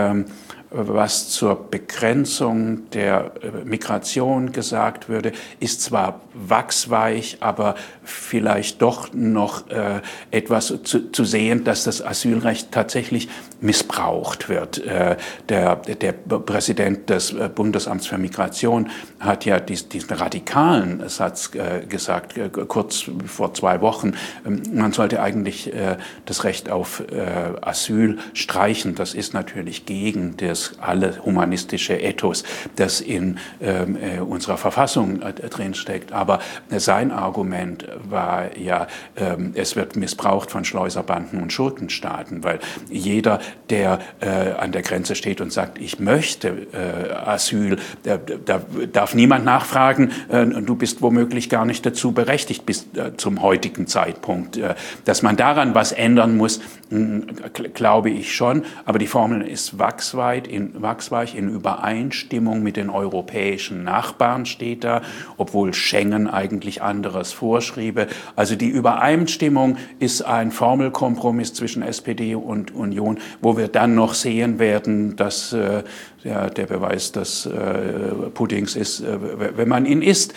was zur Begrenzung der Migration gesagt würde, ist zwar wachsweich, aber vielleicht doch noch etwas zu sehen, dass das Asylrecht tatsächlich missbraucht wird. Der Präsident des Bundesamts für Migration hat ja diesen radikalen Satz gesagt, kurz vor 2 Wochen, man sollte eigentlich das Recht auf Asyl streichen. Das ist natürlich gegen das alle humanistische Ethos, das in unserer Verfassung drinsteckt. Aber sein Argument war ja, es wird missbraucht von Schleuserbanden und Schurkenstaaten, weil jeder, der an der Grenze steht und sagt, ich möchte Asyl, da darf niemand nachfragen, du bist womöglich gar nicht dazu berechtigt bis zum heutigen Zeitpunkt. Dass man daran was ändern muss, glaube ich schon, aber die Formel ist wachsweich in Übereinstimmung mit den europäischen Nachbarn steht da, obwohl Schengen eigentlich anderes vorschriebe. Also die Übereinstimmung ist ein Formelkompromiss zwischen SPD und Union, wo wir dann noch sehen werden, dass der Beweis des Puddings ist, wenn man ihn isst,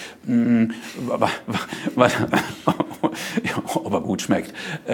ob er gut schmeckt.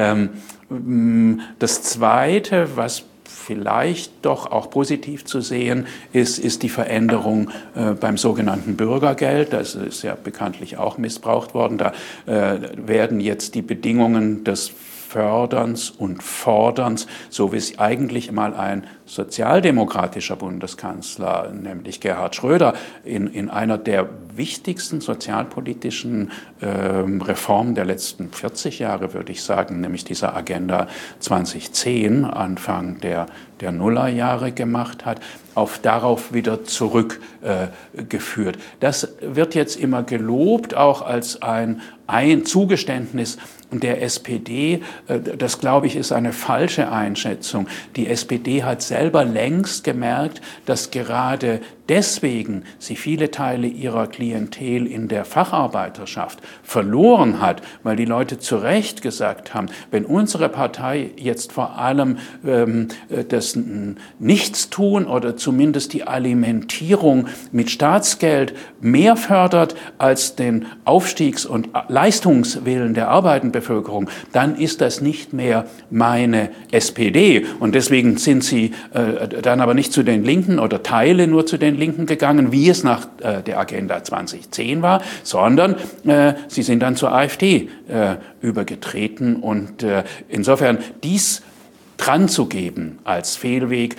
Das Zweite, was vielleicht doch auch positiv zu sehen ist die Veränderung beim sogenannten Bürgergeld. Das ist ja bekanntlich auch missbraucht worden. Da werden jetzt die Bedingungen des Förderns und Forderns, so wie es eigentlich mal ein sozialdemokratischer Bundeskanzler, nämlich Gerhard Schröder, in einer der wichtigsten sozialpolitischen Reformen der letzten 40 Jahre, würde ich sagen, nämlich dieser Agenda 2010, Anfang der Nullerjahre gemacht hat, darauf wieder zurückgeführt. Das wird jetzt immer gelobt, auch als ein Zugeständnis der SPD. Das, glaube ich, ist eine falsche Einschätzung. Die SPD hat selber längst gemerkt, dass gerade deswegen sie viele Teile ihrer Klientel in der Facharbeiterschaft verloren hat, weil die Leute zu Recht gesagt haben, wenn unsere Partei jetzt vor allem das Nichtstun oder zumindest die Alimentierung mit Staatsgeld mehr fördert als den Aufstiegs- und Leistungswillen der arbeitenden Bevölkerung, dann ist das nicht mehr meine SPD. Und deswegen sind sie dann aber nicht zu den Linken oder Teile nur zu den Linken gegangen, wie es nach der Agenda 2010 war, sondern sie sind dann zur AfD übergetreten. Und insofern dies dran zu geben als Fehlweg,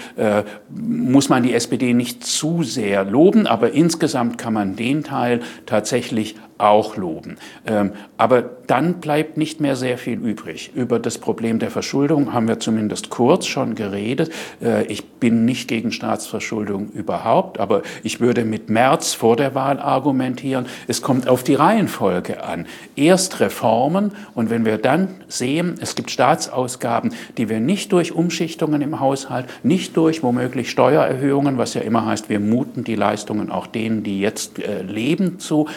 muss man die SPD nicht zu sehr loben, aber insgesamt kann man den Teil tatsächlich auch loben. Aber dann bleibt nicht mehr sehr viel übrig. Über das Problem der Verschuldung haben wir zumindest kurz schon geredet. Ich bin nicht gegen Staatsverschuldung überhaupt, aber ich würde mit Merz vor der Wahl argumentieren, es kommt auf die Reihenfolge an. Erst Reformen, und wenn wir dann sehen, es gibt Staatsausgaben, die wir nicht durch Umschichtungen im Haushalt, nicht durch womöglich Steuererhöhungen, was ja immer heißt, wir muten die Leistungen auch denen, die jetzt leben, zu,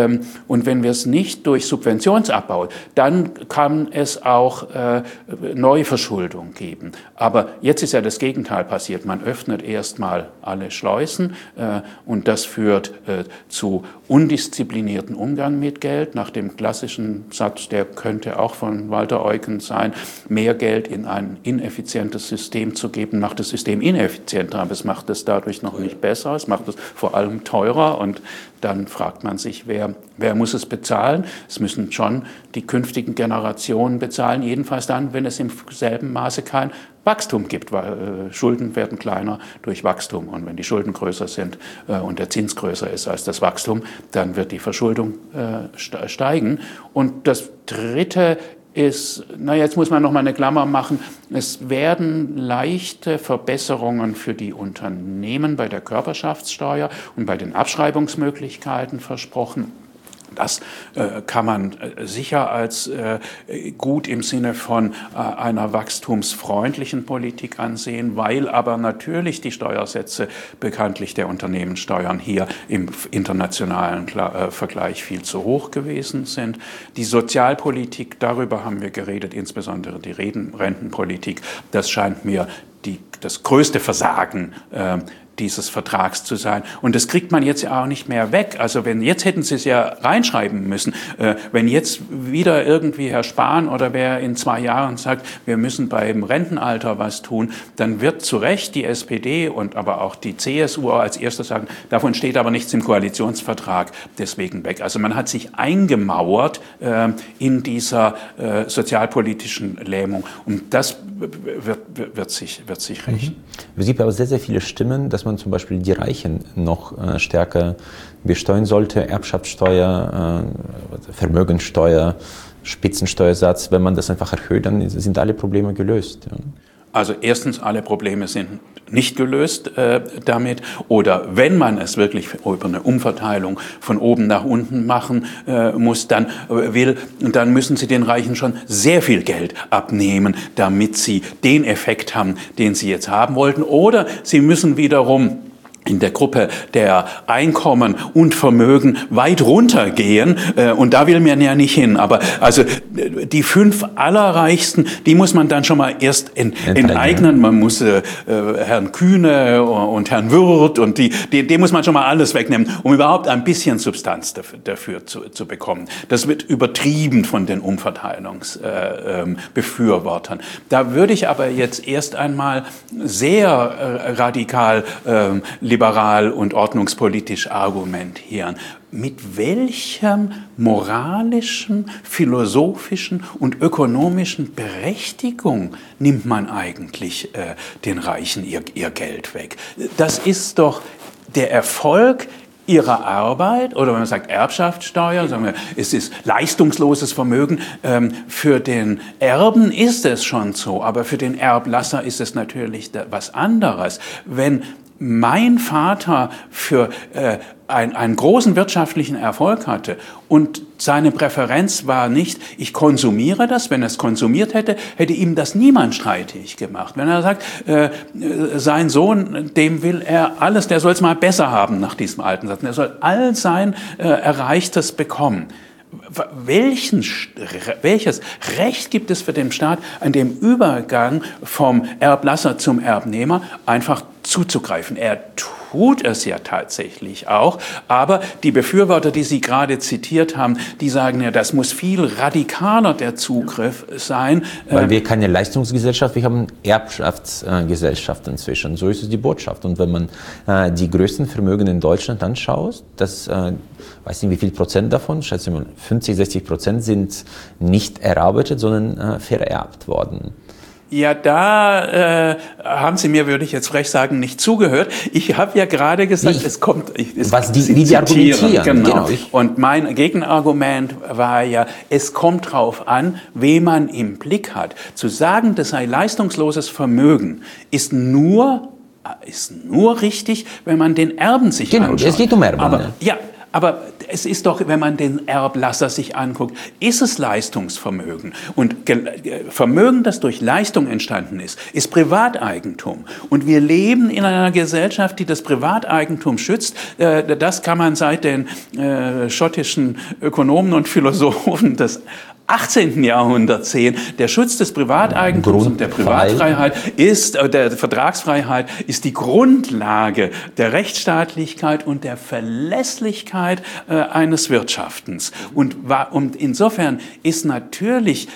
und wenn wir es nicht durch Subventionsabbau, dann kann es auch Neuverschuldung geben. Aber jetzt ist ja das Gegenteil passiert. Man öffnet erstmal alle Schleusen und das führt zu undisziplinierten Umgang mit Geld. Nach dem klassischen Satz, der könnte auch von Walter Eucken sein, mehr Geld in ein ineffizientes System zu geben, macht das System ineffizienter, aber es macht es dadurch noch nicht besser, es macht es vor allem teurer und dann fragt man sich, wer muss es bezahlen? Es müssen schon die künftigen Generationen bezahlen, jedenfalls dann, wenn es im selben Maße kein Wachstum gibt, weil Schulden werden kleiner durch Wachstum. Und wenn die Schulden größer sind und der Zins größer ist als das Wachstum, dann wird die Verschuldung steigen. Und das Dritte ist, jetzt muss man noch mal eine Klammer machen, es werden leichte Verbesserungen für die Unternehmen bei der Körperschaftssteuer und bei den Abschreibungsmöglichkeiten versprochen. Das kann man sicher als gut im Sinne von einer wachstumsfreundlichen Politik ansehen, weil aber natürlich die Steuersätze bekanntlich der Unternehmenssteuern hier im internationalen Vergleich viel zu hoch gewesen sind. Die Sozialpolitik, darüber haben wir geredet, insbesondere die Rentenpolitik, das scheint mir das größte Versagen dieses Vertrags zu sein. Und das kriegt man jetzt ja auch nicht mehr weg. Also jetzt hätten Sie es ja reinschreiben müssen. Wenn jetzt wieder irgendwie Herr Spahn oder wer in 2 Jahren sagt, wir müssen beim Rentenalter was tun, dann wird zu Recht die SPD und aber auch die CSU als erstes sagen, davon steht aber nichts im Koalitionsvertrag, deswegen weg. Also man hat sich eingemauert in dieser sozialpolitischen Lähmung. Und das wird sich rächen. Es gibt aber sehr, sehr viele Stimmen, dass man zum Beispiel die Reichen noch stärker besteuern sollte. Erbschaftssteuer, Vermögensteuer, Spitzensteuersatz. Wenn man das einfach erhöht, dann sind alle Probleme gelöst. Ja. Also erstens, alle Probleme sind nicht gelöst damit. Oder wenn man es wirklich über eine Umverteilung von oben nach unten machen muss, dann müssen Sie den Reichen schon sehr viel Geld abnehmen, damit sie den Effekt haben, den sie jetzt haben wollten. Oder Sie müssen wiederum in der Gruppe der Einkommen und Vermögen weit runtergehen. Und da will man ja nicht hin. Aber also die 5 Allerreichsten, die muss man dann schon mal erst enteignen. Man muss Herrn Kühne und Herrn Wirth und die muss man schon mal alles wegnehmen, um überhaupt ein bisschen Substanz dafür zu bekommen. Das wird übertrieben von den Umverteilungsbefürwortern. Da würde ich aber jetzt erst einmal sehr radikal liberal und ordnungspolitisch argumentieren. Mit welchem moralischen, philosophischen und ökonomischen Berechtigung nimmt man eigentlich den Reichen ihr Geld weg? Das ist doch der Erfolg ihrer Arbeit, oder wenn man sagt Erbschaftssteuer, sagen wir, es ist leistungsloses Vermögen. Für den Erben ist es schon so, aber für den Erblasser ist es natürlich was anderes. Wenn mein Vater für einen großen wirtschaftlichen Erfolg hatte und seine Präferenz war nicht, ich konsumiere das, wenn er es konsumiert hätte, hätte ihm das niemand streitig gemacht. Wenn er sagt, sein Sohn, dem will er alles, der soll es mal besser haben nach diesem alten Satz, er soll all sein Erreichtes bekommen. Welches Recht gibt es für den Staat, an dem Übergang vom Erblasser zum Erbnehmer einfach zuzugreifen? Er tut es ja tatsächlich auch, aber die Befürworter, die Sie gerade zitiert haben, die sagen ja, das muss viel radikaler der Zugriff sein. Weil wir keine Leistungsgesellschaft, wir haben Erbschaftsgesellschaft inzwischen. So ist es die Botschaft. Und wenn man die größten Vermögen in Deutschland anschaut, das weiß nicht wie viel Prozent davon, schätze mal 50-60% sind nicht erarbeitet, sondern vererbt worden. Ja, da haben Sie mir, würde ich jetzt frech sagen, nicht zugehört. Ich habe ja gerade gesagt, wie die argumentieren. Genau. Und mein Gegenargument war ja, es kommt drauf an, wen man im Blick hat. Zu sagen, das sei leistungsloses Vermögen, ist nur richtig, wenn man den Erben sich anschaut. Genau, es geht um Erben. Aber es ist doch, wenn man den Erblasser sich anguckt, ist es Leistungsvermögen. Und Vermögen, das durch Leistung entstanden ist Privateigentum. Und wir leben in einer Gesellschaft, die das Privateigentum schützt. Das kann man seit den schottischen Ökonomen und Philosophen des 18. Jahrhundert sehen. Der Schutz des Privateigentums und der Privatfreiheit der Vertragsfreiheit ist die Grundlage der Rechtsstaatlichkeit und der Verlässlichkeit eines Wirtschaftens. Und insofern ist natürlich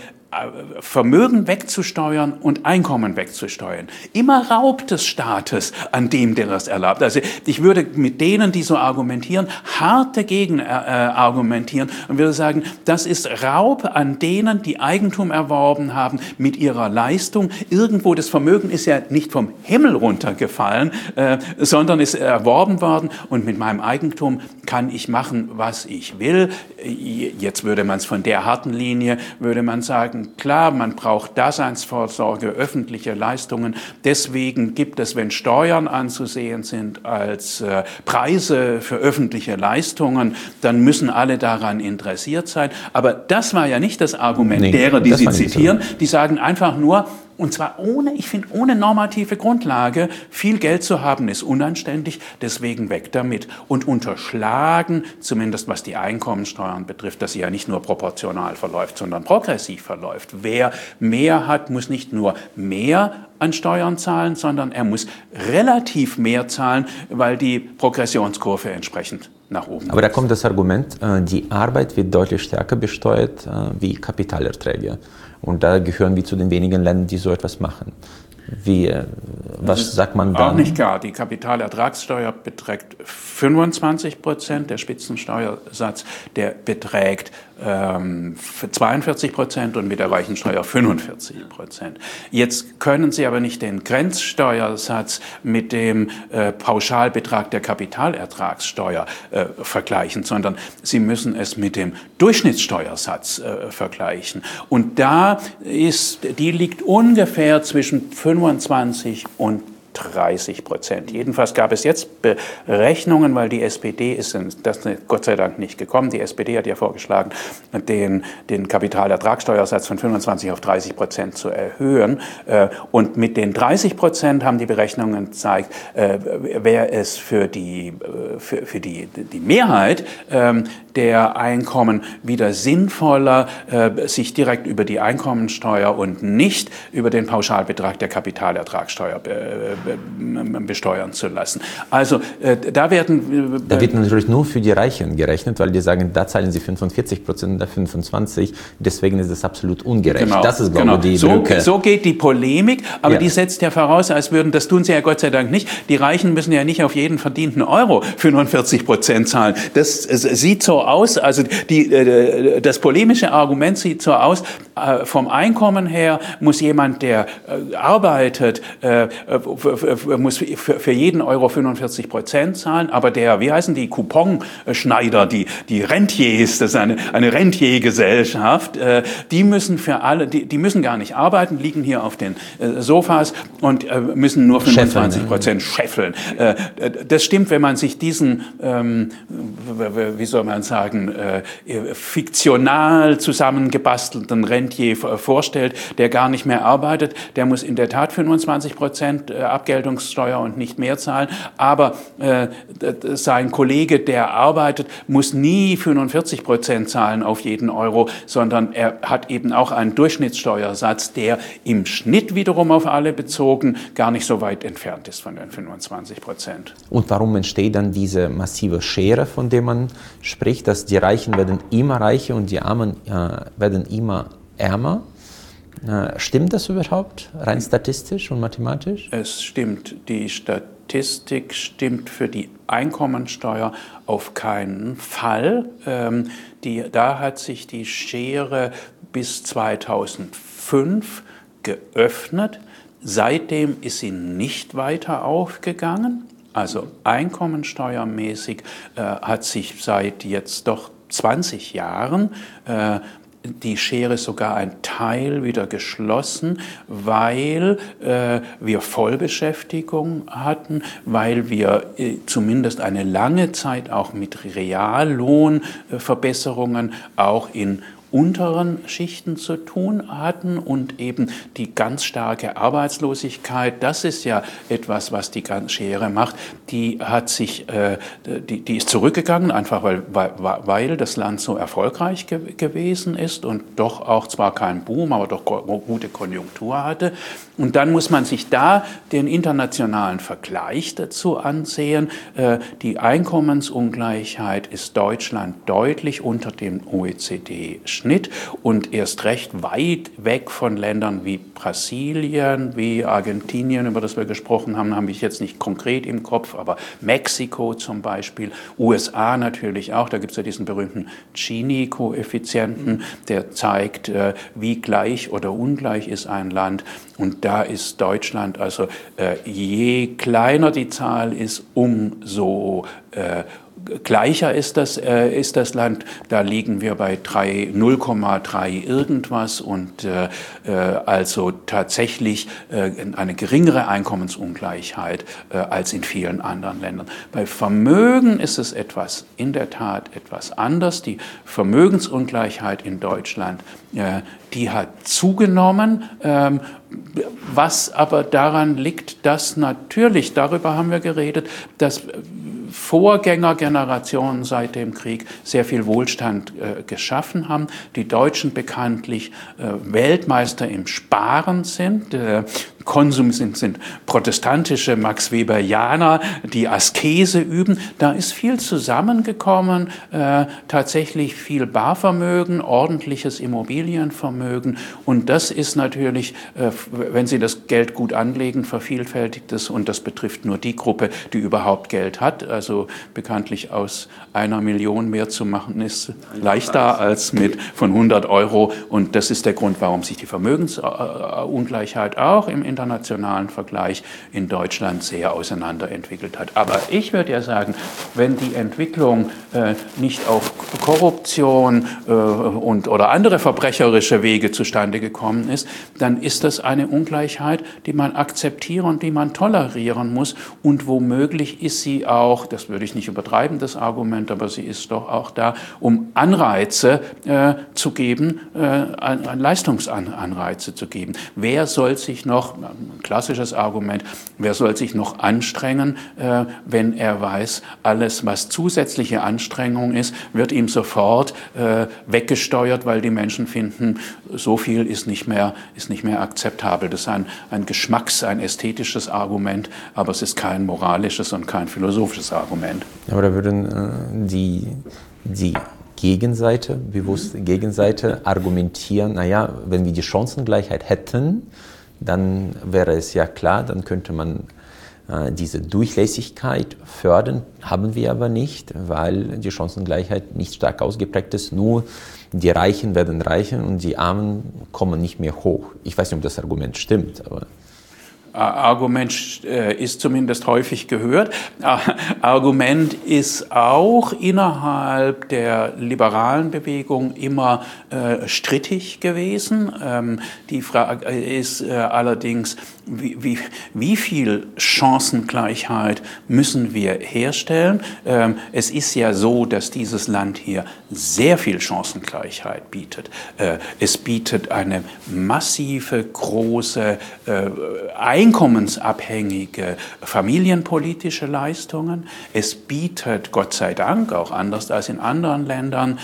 Vermögen wegzusteuern und Einkommen wegzusteuern immer Raub des Staates an dem, der das erlaubt. Also ich würde mit denen, die so argumentieren, hart dagegen argumentieren und würde sagen, das ist Raub an denen, die Eigentum erworben haben mit ihrer Leistung. Irgendwo, das Vermögen ist ja nicht vom Himmel runtergefallen, sondern ist erworben worden und mit meinem Eigentum kann ich machen, was ich will. Jetzt würde man es von der harten Linie, würde man sagen, klar, man braucht Daseinsvorsorge, öffentliche Leistungen. Deswegen gibt es, wenn Steuern anzusehen sind als Preise für öffentliche Leistungen, dann müssen alle daran interessiert sein. Aber das war ja nicht das Argument derer, die Sie zitieren. Die sagen einfach nur, und zwar ohne normative Grundlage, viel Geld zu haben ist unanständig, deswegen weg damit. Und unterschlagen, zumindest was die Einkommensteuern betrifft, dass sie ja nicht nur proportional verläuft, sondern progressiv verläuft. Wer mehr hat, muss nicht nur mehr an Steuern zahlen, sondern er muss relativ mehr zahlen, weil die Progressionskurve entsprechend nach oben. Aber da kommt das Argument, die Arbeit wird deutlich stärker besteuert wie Kapitalerträge. Und da gehören wir zu den wenigen Ländern, die so etwas machen. Was sagt man dann? Auch nicht klar. Die Kapitalertragssteuer beträgt 25%, der Spitzensteuersatz, der beträgt 42% und mit der Weichensteuer 45%. Jetzt können Sie aber nicht den Grenzsteuersatz mit dem Pauschalbetrag der Kapitalertragssteuer vergleichen, sondern Sie müssen es mit dem Durchschnittssteuersatz vergleichen. Und die liegt ungefähr zwischen 25 und 30%. Jedenfalls gab es jetzt Berechnungen, weil die SPD ist das Gott sei Dank nicht gekommen. Die SPD hat ja vorgeschlagen, den Kapitalertragssteuersatz von 25 auf 30% zu erhöhen. Und mit den 30% haben die Berechnungen gezeigt, wäre es für die Mehrheit der Einkommen wieder sinnvoller, sich direkt über die Einkommensteuer und nicht über den Pauschalbetrag der Kapitalertragssteuer besteuern zu lassen. Also da wird natürlich nur für die Reichen gerechnet, weil die sagen, da zahlen sie 45%, da 25%, deswegen ist es absolut ungerecht. Genau, das ist, glaube ich, die Brücke. So geht die Polemik, aber die setzt ja voraus, das tun sie ja Gott sei Dank nicht, die Reichen müssen ja nicht auf jeden verdienten Euro 45% zahlen. Das sieht so aus, also das polemische Argument sieht so aus, vom Einkommen her muss jemand, der arbeitet, muss für jeden Euro 45% zahlen, aber wie heißen die Couponschneider, die Rentiers, das ist eine Rentiergesellschaft, die müssen die müssen gar nicht arbeiten, liegen hier auf den Sofas und müssen nur 25% scheffeln. Das stimmt, wenn man sich diesen, wie soll man sagen, fiktional zusammengebastelten Rentier vorstellt, der gar nicht mehr arbeitet, der muss in der Tat 25% Abgeltungssteuer und nicht mehr zahlen, aber sein Kollege, der arbeitet, muss nie 45% zahlen auf jeden Euro, sondern er hat eben auch einen Durchschnittssteuersatz, der im Schnitt wiederum auf alle bezogen gar nicht so weit entfernt ist von den 25%. Und warum entsteht dann diese massive Schere, von der man spricht, dass die Reichen werden immer reicher und die Armen werden immer ärmer? Stimmt das überhaupt, rein statistisch und mathematisch? Es stimmt. Die Statistik stimmt für die Einkommensteuer auf keinen Fall. Da hat sich die Schere bis 2005 geöffnet. Seitdem ist sie nicht weiter aufgegangen. Also einkommensteuermäßig hat sich seit jetzt doch 20 Jahren die Schere sogar ein Teil wieder geschlossen, weil wir Vollbeschäftigung hatten, weil wir zumindest eine lange Zeit auch mit Reallohnverbesserungen auch in unteren Schichten zu tun hatten und eben die ganz starke Arbeitslosigkeit, das ist ja etwas, was die Schere macht, die hat sich, die ist zurückgegangen, einfach weil das Land so erfolgreich gewesen ist und doch auch zwar kein Boom, aber doch gute Konjunktur hatte. Und dann muss man sich da den internationalen Vergleich dazu ansehen. Die Einkommensungleichheit ist Deutschland deutlich unter dem OECD-Schnitt und erst recht weit weg von Ländern wie Brasilien, wie Argentinien, über das wir gesprochen haben, habe ich jetzt nicht konkret im Kopf, aber Mexiko zum Beispiel, USA natürlich auch, da gibt es ja diesen berühmten Gini-Koeffizienten, der zeigt, wie gleich oder ungleich ist ein Land. Und da ist Deutschland, also je kleiner die Zahl ist, umso gleicher ist das Land. Da liegen wir bei 0,3 irgendwas und also tatsächlich eine geringere Einkommensungleichheit als in vielen anderen Ländern. Bei Vermögen ist es in der Tat etwas anders. Die Vermögensungleichheit in Deutschland, die hat zugenommen, was aber daran liegt, dass natürlich, darüber haben wir geredet, dass Vorgängergenerationen seit dem Krieg sehr viel Wohlstand geschaffen haben. Die Deutschen bekanntlich Weltmeister im Sparen sind. Konsum sind protestantische Max Weberianer, die Askese üben. Da ist viel zusammengekommen, tatsächlich viel Barvermögen, ordentliches Immobilienvermögen. Und das ist natürlich, wenn Sie das Geld gut anlegen, vervielfältigt es. Und das betrifft nur die Gruppe, die überhaupt Geld hat. Also bekanntlich aus 1 Million mehr zu machen ist leichter als von 100 Euro. Und das ist der Grund, warum sich die Vermögensungleichheit auch im internationalen Vergleich in Deutschland sehr auseinanderentwickelt hat. Aber ich würde ja sagen, wenn die Entwicklung nicht auf Korruption oder andere verbrecherische Wege zustande gekommen ist, dann ist das eine Ungleichheit, die man akzeptieren und die man tolerieren muss. Und womöglich ist sie auch, das würde ich nicht übertreiben, das Argument, aber sie ist doch auch da, um Anreize zu geben, Leistungsanreize zu geben. Wer soll sich noch, ein klassisches Argument, wer soll sich noch anstrengen, wenn er weiß, alles, was zusätzliche Anstrengung ist, wird ihm sofort weggesteuert, weil die Menschen finden, so viel ist nicht mehr akzeptabel. Das ist ein ein ästhetisches Argument, aber es ist kein moralisches und kein philosophisches Argument. Aber da würden die Gegenseite, bewusst Gegenseite, argumentieren, naja, wenn wir die Chancengleichheit hätten, dann wäre es ja klar, dann könnte man diese Durchlässigkeit fördern, haben wir aber nicht, weil die Chancengleichheit nicht stark ausgeprägt ist. Nur die Reichen werden reicher und die Armen kommen nicht mehr hoch. Ich weiß nicht, ob das Argument stimmt, aber... Argument ist zumindest häufig gehört. Argument ist auch innerhalb der liberalen Bewegung immer strittig gewesen. Die Frage ist allerdings, wie viel Chancengleichheit müssen wir herstellen? Es ist ja so, dass dieses Land hier sehr viel Chancengleichheit bietet. Es bietet eine massive, große, einkommensabhängige familienpolitische Leistungen. Es bietet, Gott sei Dank, auch anders als in anderen Ländern,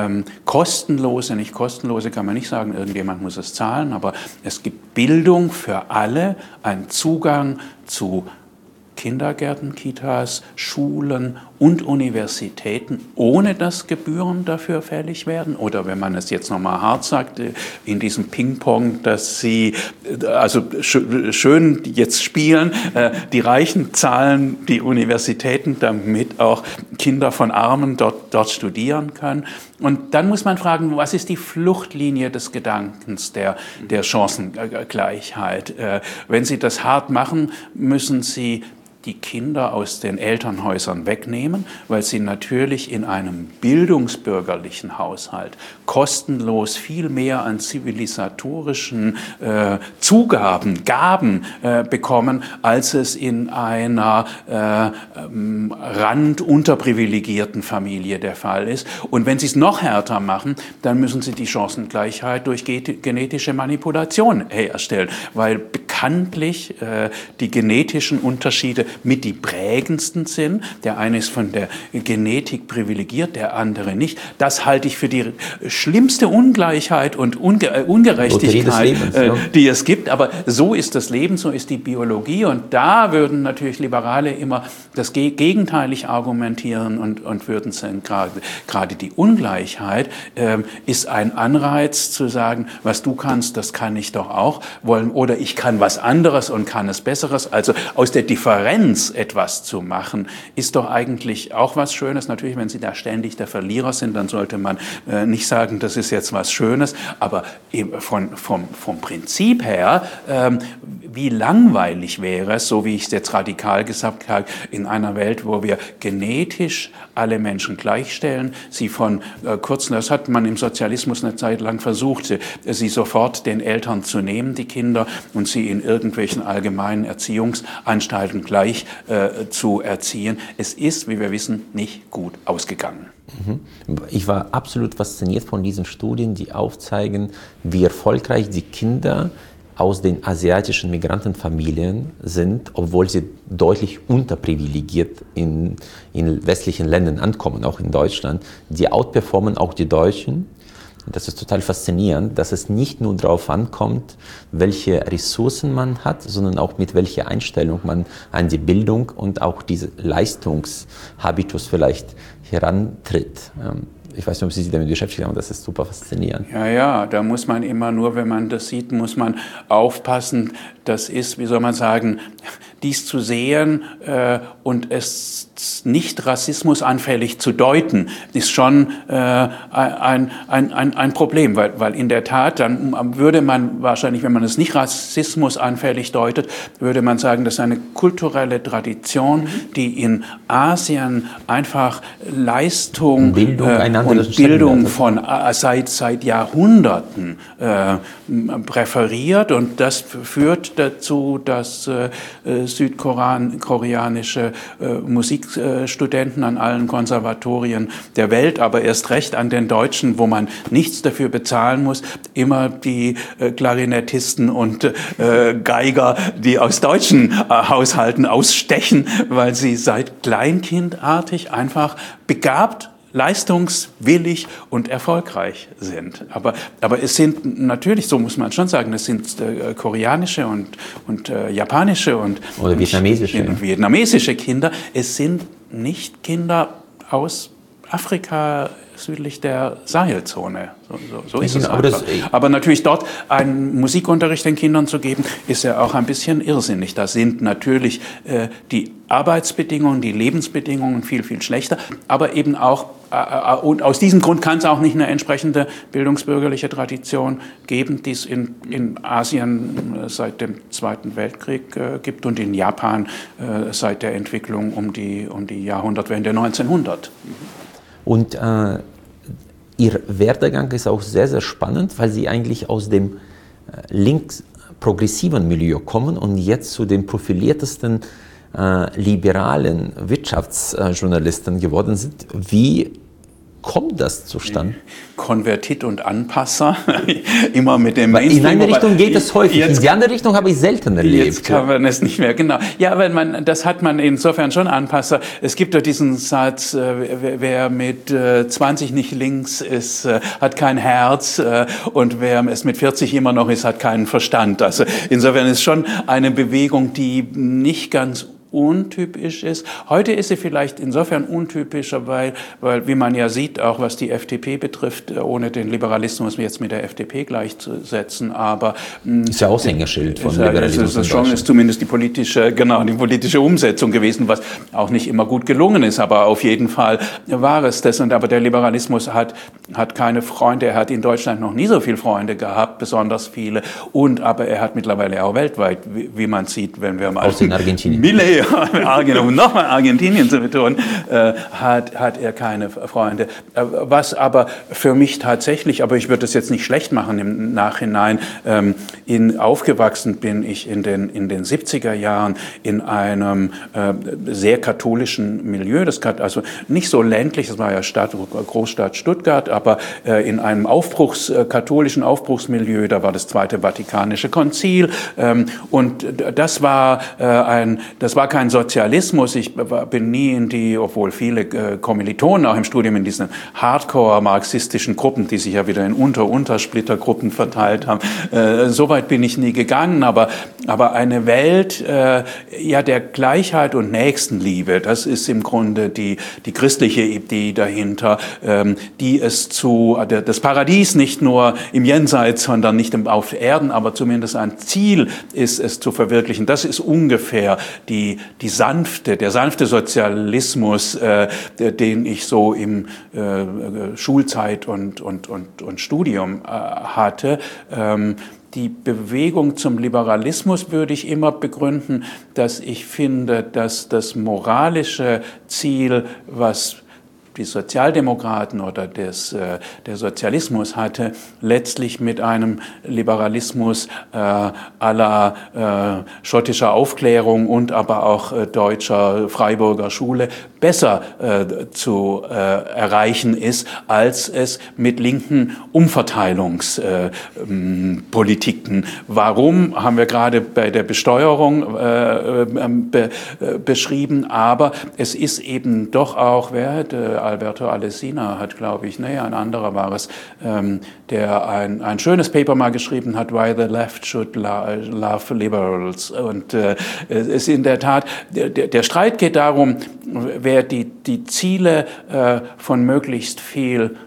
nicht kostenlose kann man nicht sagen, irgendjemand muss es zahlen, aber es gibt Bildung für alle, einen Zugang zu Kindergärten, Kitas, Schulen und Universitäten, ohne dass Gebühren dafür fällig werden? Oder wenn man es jetzt nochmal hart sagt, in diesem Ping-Pong, dass Sie also schön jetzt spielen, die Reichen zahlen die Universitäten, damit auch Kinder von Armen dort studieren können. Und dann muss man fragen, was ist die Fluchtlinie des Gedankens der Chancengleichheit? Wenn Sie das hart machen, müssen Sie die Kinder aus den Elternhäusern wegnehmen, weil sie natürlich in einem bildungsbürgerlichen Haushalt kostenlos viel mehr an zivilisatorischen Gaben bekommen, als es in einer randunterprivilegierten Familie der Fall ist. Und wenn sie es noch härter machen, dann müssen sie die Chancengleichheit durch genetische Manipulation herstellen, weil bekanntlich die genetischen Unterschiede mit die prägendsten sind. Der eine ist von der Genetik privilegiert, der andere nicht. Das halte ich für die schlimmste Ungleichheit und Ungerechtigkeit, die es gibt. Aber so ist das Leben, so ist die Biologie. Und da würden natürlich Liberale immer das gegenteilig argumentieren und würden sagen, gerade die Ungleichheit ist ein Anreiz zu sagen, was du kannst, das kann ich doch auch wollen. Oder ich kann was anderes und kann es Besseres. Also aus der Differenz etwas zu machen, ist doch eigentlich auch was Schönes. Natürlich, wenn Sie da ständig der Verlierer sind, dann sollte man nicht sagen, das ist jetzt was Schönes. Aber vom Prinzip her, wie langweilig wäre es, so wie ich es jetzt radikal gesagt habe, in einer Welt, wo wir genetisch alle Menschen gleichstellen, sie von das hat man im Sozialismus eine Zeit lang versucht, sie sofort den Eltern zu nehmen, die Kinder, und sie in irgendwelchen allgemeinen Erziehungsanstalten gleich zu erziehen. Es ist, wie wir wissen, nicht gut ausgegangen. Ich war absolut fasziniert von diesen Studien, die aufzeigen, wie erfolgreich die Kinder aus den asiatischen Migrantenfamilien sind, obwohl sie deutlich unterprivilegiert in westlichen Ländern ankommen, auch in Deutschland. Die outperformen auch die Deutschen. Das ist total faszinierend, dass es nicht nur darauf ankommt, welche Ressourcen man hat, sondern auch mit welcher Einstellung man an die Bildung und auch diese Leistungshabitus vielleicht herantritt. Ich weiß nicht, ob Sie sich damit beschäftigt haben, das ist super faszinierend. Ja, da muss man immer nur, wenn man das sieht, muss man aufpassen. Das ist, wie soll man sagen, dies zu sehen und es nicht rassismusanfällig zu deuten, ist schon ein Problem, weil in der Tat, dann würde man wahrscheinlich, wenn man es nicht rassismusanfällig deutet, würde man sagen, das ist eine kulturelle Tradition, die in Asien einfach Leistung und Bildung von seit Jahrhunderten präferiert, und das führt dazu, dass südkoreanische Musikstudenten an allen Konservatorien der Welt, aber erst recht an den deutschen, wo man nichts dafür bezahlen muss, immer die Klarinettisten und Geiger, die aus deutschen Haushalten ausstechen, weil sie seit Kleinkindartig einfach begabt, leistungswillig und erfolgreich sind. Aber es sind natürlich, so muss man schon sagen, es sind koreanische und japanische und oder vietnamesische Kinder. Es sind nicht Kinder aus Afrika südlich der Sahelzone. So ist es einfach. Aber natürlich dort einen Musikunterricht den Kindern zu geben, ist ja auch ein bisschen irrsinnig. Da sind natürlich die Arbeitsbedingungen, die Lebensbedingungen viel, viel schlechter, aber eben auch, und aus diesem Grund kann es auch nicht eine entsprechende bildungsbürgerliche Tradition geben, die es in Asien seit dem Zweiten Weltkrieg gibt und in Japan seit der Entwicklung um die Jahrhundertwende 1900. Und Ihr Werdegang ist auch sehr, sehr spannend, weil Sie eigentlich aus dem links-progressiven Milieu kommen und jetzt zu den profiliertesten liberalen Wirtschaftsjournalisten geworden sind. Wie kommt das zustande? Konvertit und Anpasser, immer mit dem Mainstream. In eine Richtung geht es häufig, in die andere Richtung habe ich selten erlebt. Jetzt kann man es nicht mehr, genau. Ja, aber das hat man insofern schon Anpasser. Es gibt doch diesen Satz, wer mit 20 nicht links ist, hat kein Herz, und wer es mit 40 immer noch ist, hat keinen Verstand. Also insofern ist schon eine Bewegung, die nicht ganz untypisch ist. Heute ist sie vielleicht insofern untypischer, weil wie man ja sieht, auch was die FDP betrifft, ohne den Liberalismus jetzt mit der FDP gleichzusetzen, aber ist ja Aushängeschild von Liberalismus. Das schon ist zumindest die politische Umsetzung gewesen, was auch nicht immer gut gelungen ist, aber auf jeden Fall war es das. Aber der Liberalismus hat keine Freunde, er hat in Deutschland noch nie so viele Freunde gehabt, besonders viele, aber er hat mittlerweile auch weltweit, wie man sieht, wenn wir mal aus den Argentinien. Um nochmal Argentinien zu betonen, hat er keine Freunde. Was aber für mich tatsächlich, aber ich würde das jetzt nicht schlecht machen im Nachhinein, aufgewachsen bin ich in den 70er Jahren in einem sehr katholischen Milieu, also nicht so ländlich, das war ja Großstadt Stuttgart, aber in einem katholischen Aufbruchsmilieu, da war das Zweite Vatikanische Konzil, und das war kein Sozialismus. Ich bin nie obwohl viele Kommilitonen auch im Studium in diesen Hardcore-marxistischen Gruppen, die sich ja wieder in Untersplittergruppen verteilt haben, so weit bin ich nie gegangen, aber eine Welt der Gleichheit und Nächstenliebe, das ist im Grunde die christliche Idee dahinter, die das Paradies nicht nur im Jenseits, sondern nicht auf Erden, aber zumindest ein Ziel ist, es zu verwirklichen. Das ist ungefähr der sanfte Sozialismus, den ich so im Schulzeit und Studium hatte. Die Bewegung zum Liberalismus würde ich immer begründen, dass ich finde, dass das moralische Ziel, was die Sozialdemokraten oder der Sozialismus hatte, letztlich mit einem Liberalismus à la schottischer Aufklärung und aber auch deutscher Freiburger Schule besser zu erreichen ist, als es mit linken Umverteilungspolitiken. Warum, haben wir gerade bei der Besteuerung beschrieben, aber es ist eben doch auch, Alberto Alesina hat, glaube ich, ein anderer war es, der ein schönes Paper mal geschrieben hat, Why the Left Should Love Liberals. Und es ist in der Tat, der Streit geht darum, wer die Ziele von möglichst viel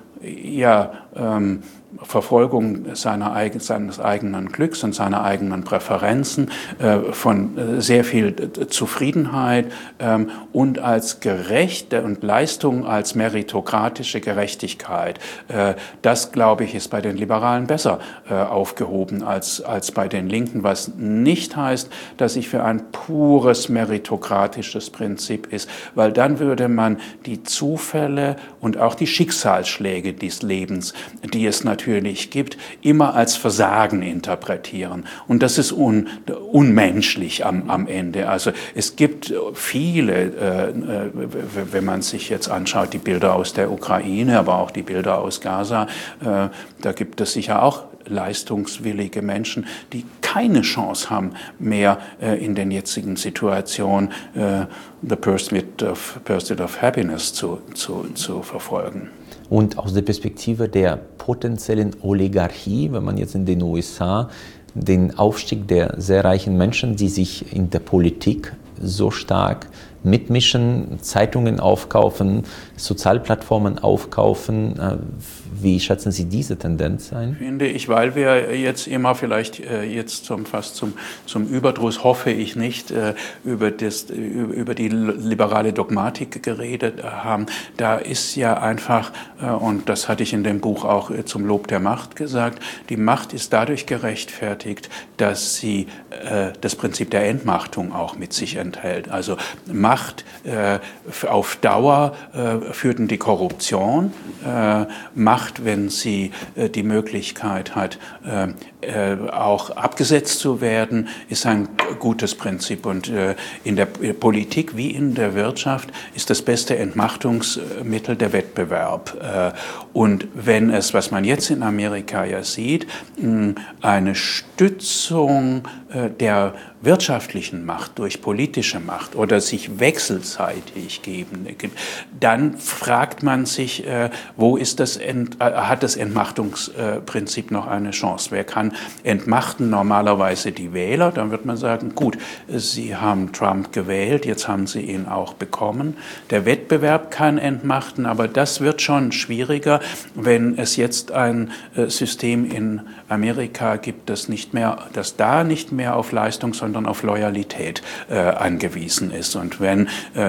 Verfolgung seines eigenen Glücks und seiner eigenen Präferenzen, von sehr viel Zufriedenheit und als gerechte und Leistung als meritokratische Gerechtigkeit. Das, glaube ich, ist bei den Liberalen besser aufgehoben als bei den Linken, was nicht heißt, dass ich für ein pures meritokratisches Prinzip ist, weil dann würde man die Zufälle und auch die Schicksalsschläge des Lebens, die es natürlich gibt, immer als Versagen interpretieren. Und das ist unmenschlich am Ende. Also es gibt viele, wenn man sich jetzt anschaut, die Bilder aus der Ukraine, aber auch die Bilder aus Gaza, da gibt es sicher auch leistungswillige Menschen, die keine Chance haben, mehr in den jetzigen Situationen the pursuit of happiness zu verfolgen. Und aus der Perspektive der potenziellen Oligarchie, wenn man jetzt in den USA den Aufstieg der sehr reichen Menschen, die sich in der Politik so stark mitmischen, Zeitungen aufkaufen, Sozialplattformen aufkaufen. Wie schätzen Sie diese Tendenz ein? Finde ich, weil wir jetzt immer vielleicht jetzt fast zum Überdruss, hoffe ich nicht, über die liberale Dogmatik geredet haben. Da ist ja einfach, und das hatte ich in dem Buch auch zum Lob der Macht gesagt, die Macht ist dadurch gerechtfertigt, dass sie das Prinzip der Entmachtung auch mit sich enthält. Also Macht auf Dauer führt in die Korruption. Macht, wenn sie die Möglichkeit hat, auch abgesetzt zu werden, ist ein gutes Prinzip. Und in der Politik wie in der Wirtschaft ist das beste Entmachtungsmittel der Wettbewerb. Und wenn es, was man jetzt in Amerika ja sieht, eine Stützung der wirtschaftlichen Macht, durch politische Macht oder sich wechselseitig geben, dann fragt man sich, wo ist hat das Entmachtungsprinzip noch eine Chance? Wer kann entmachten? Normalerweise die Wähler. Dann wird man sagen, gut, Sie haben Trump gewählt, jetzt haben Sie ihn auch bekommen. Der Wettbewerb kann entmachten, aber das wird schon schwieriger, wenn es jetzt ein System in Amerika gibt, das da nicht mehr auf Leistung, sondern auf Loyalität angewiesen ist. Und wenn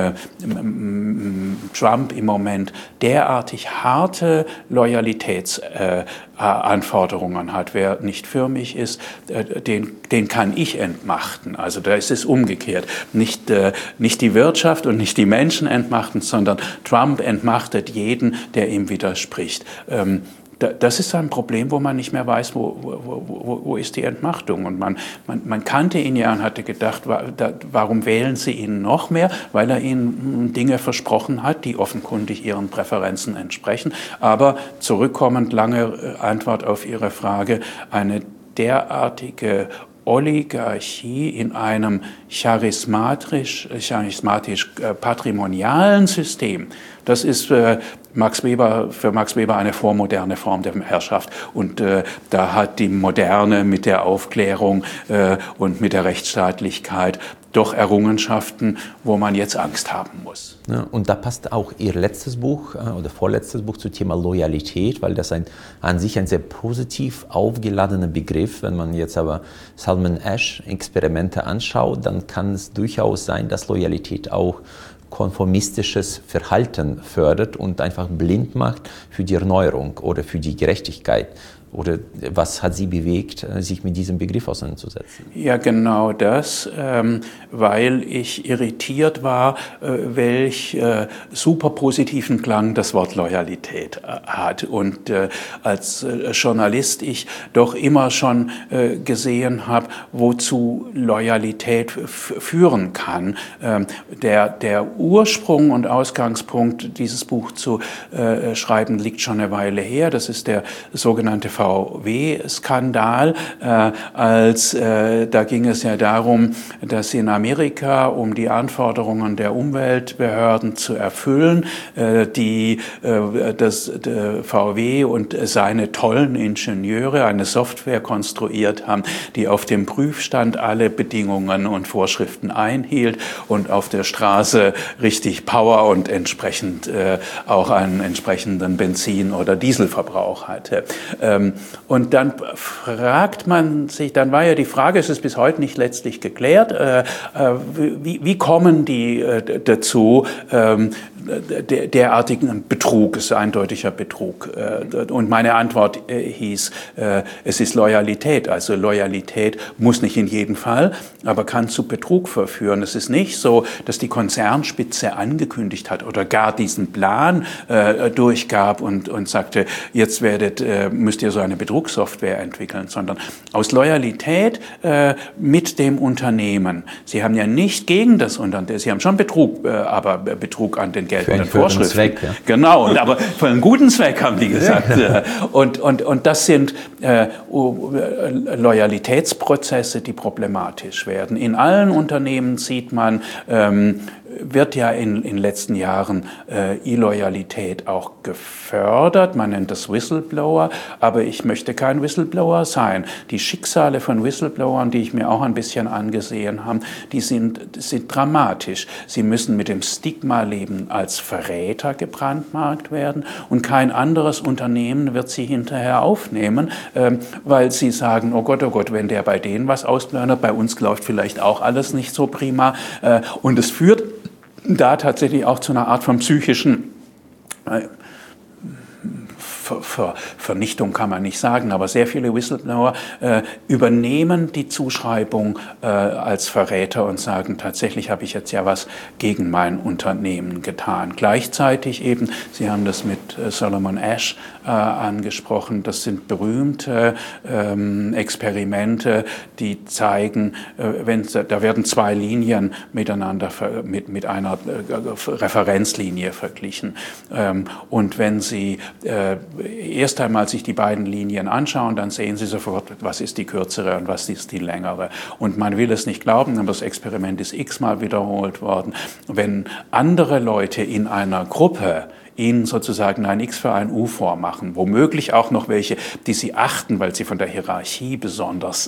Trump im Moment derartig harte Loyalitätsanforderungen hat, wer nicht für mich ist, den kann ich entmachten. Also da ist es umgekehrt. Nicht die Wirtschaft und nicht die Menschen entmachten, sondern Trump entmachtet jeden, der ihm widerspricht. Das ist ein Problem, wo man nicht mehr weiß, wo ist die Entmachtung. Und man kannte ihn ja und hatte gedacht, warum wählen Sie ihn noch mehr? Weil er ihnen Dinge versprochen hat, die offenkundig ihren Präferenzen entsprechen. Aber zurückkommend, lange Antwort auf Ihre Frage, eine derartige Oligarchie in einem charismatisch-patrimonialen System, das ist für Max Weber eine vormoderne Form der Herrschaft. Und da hat die Moderne mit der Aufklärung und mit der Rechtsstaatlichkeit doch Errungenschaften, wo man jetzt Angst haben muss. Ja, und da passt auch Ihr letztes Buch oder vorletztes Buch zum Thema Loyalität, weil das an sich ein sehr positiv aufgeladener Begriff. Wenn man jetzt aber Salman Ash Experimente anschaut, dann kann es durchaus sein, dass Loyalität auch konformistisches Verhalten fördert und einfach blind macht für die Erneuerung oder für die Gerechtigkeit. Oder was hat Sie bewegt, sich mit diesem Begriff auseinanderzusetzen? Ja, genau das, weil ich irritiert war, welch super positiven Klang das Wort Loyalität hat. Und als Journalist ich doch immer schon gesehen habe, wozu Loyalität führen kann. Der Ursprung und Ausgangspunkt, dieses Buch zu schreiben, liegt schon eine Weile her. Das ist der sogenannte VW-Skandal, da ging es ja darum, dass in Amerika, um die Anforderungen der Umweltbehörden zu erfüllen, VW und seine tollen Ingenieure eine Software konstruiert haben, die auf dem Prüfstand alle Bedingungen und Vorschriften einhielt und auf der Straße richtig Power und entsprechend auch einen entsprechenden Benzin- oder Dieselverbrauch hatte. Und dann fragt man sich, dann war ja die Frage, es ist bis heute nicht letztlich geklärt, wie kommen die dazu, derartigen Betrug, ist eindeutiger Betrug. Und meine Antwort hieß, es ist Loyalität. Also Loyalität muss nicht in jedem Fall, aber kann zu Betrug verführen. Es ist nicht so, dass die Konzernspitze angekündigt hat oder gar diesen Plan durchgab und sagte, jetzt müsst ihr so eine Betrugssoftware entwickeln, sondern aus Loyalität mit dem Unternehmen. Sie haben ja nicht gegen das Unternehmen, Sie haben schon Betrug, aber Betrug an den geltenden Vorschriften. Zweck, ja. Genau, aber für einen guten Zweck haben die gesagt. Ja. Und das sind Loyalitätsprozesse, die problematisch werden. In allen Unternehmen sieht man, wird ja in den letzten Jahren Illoyalität auch gefördert. Man nennt das Whistleblower, aber ich möchte kein Whistleblower sein. Die Schicksale von Whistleblowern, die ich mir auch ein bisschen angesehen habe, die sind dramatisch. Sie müssen mit dem Stigma leben, als Verräter gebrandmarkt werden und kein anderes Unternehmen wird sie hinterher aufnehmen, weil sie sagen, oh Gott, wenn der bei denen was ausplaudert, bei uns läuft vielleicht auch alles nicht so prima. Und es führt da tatsächlich auch zu einer Art von psychischen Vernichtung kann man nicht sagen, aber sehr viele Whistleblower übernehmen die Zuschreibung als Verräter und sagen, tatsächlich habe ich jetzt ja was gegen mein Unternehmen getan. Gleichzeitig eben, Sie haben das mit Salman Ash angesprochen, das sind berühmte Experimente, die zeigen, da werden zwei Linien miteinander mit einer Referenzlinie verglichen. Und wenn Sie erst einmal sich die beiden Linien anschauen, dann sehen Sie sofort, was ist die kürzere und was ist die längere. Und man will es nicht glauben, aber das Experiment ist x-mal wiederholt worden. Wenn andere Leute in einer Gruppe Ihnen sozusagen ein X für ein U vormachen, womöglich auch noch welche, die Sie achten, weil sie von der Hierarchie besonders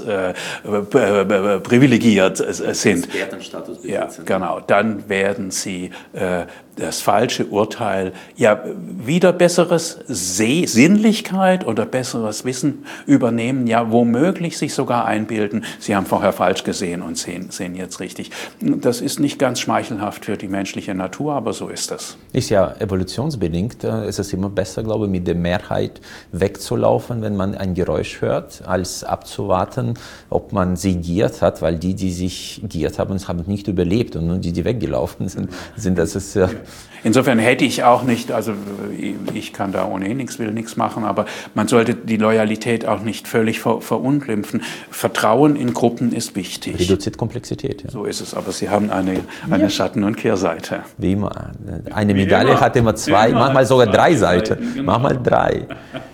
privilegiert sind. Ja, genau. Dann werden Sie das falsche Urteil, ja, wieder besseres Sinnlichkeit oder besseres Wissen übernehmen, ja, womöglich sich sogar einbilden, Sie haben vorher falsch gesehen und sehen jetzt richtig. Das ist nicht ganz schmeichelhaft für die menschliche Natur, aber so ist das. Ist ja evolutionsbedingt, ist es immer besser, glaube ich, mit der Mehrheit wegzulaufen, wenn man ein Geräusch hört, als abzuwarten, ob man sie giert hat, weil die sich giert haben, haben nicht überlebt und nur die weggelaufen sind das ist ja... Insofern hätte ich auch nicht, also ich kann da ohnehin nichts, will nichts machen, aber man sollte die Loyalität auch nicht völlig verunglimpfen. Vertrauen in Gruppen ist wichtig. Reduziert Komplexität. Ja. So ist es, aber Sie haben eine Schatten- und Kehrseite. Wie immer. Eine Medaille hat immer zwei, manchmal sogar drei Seiten, manchmal drei.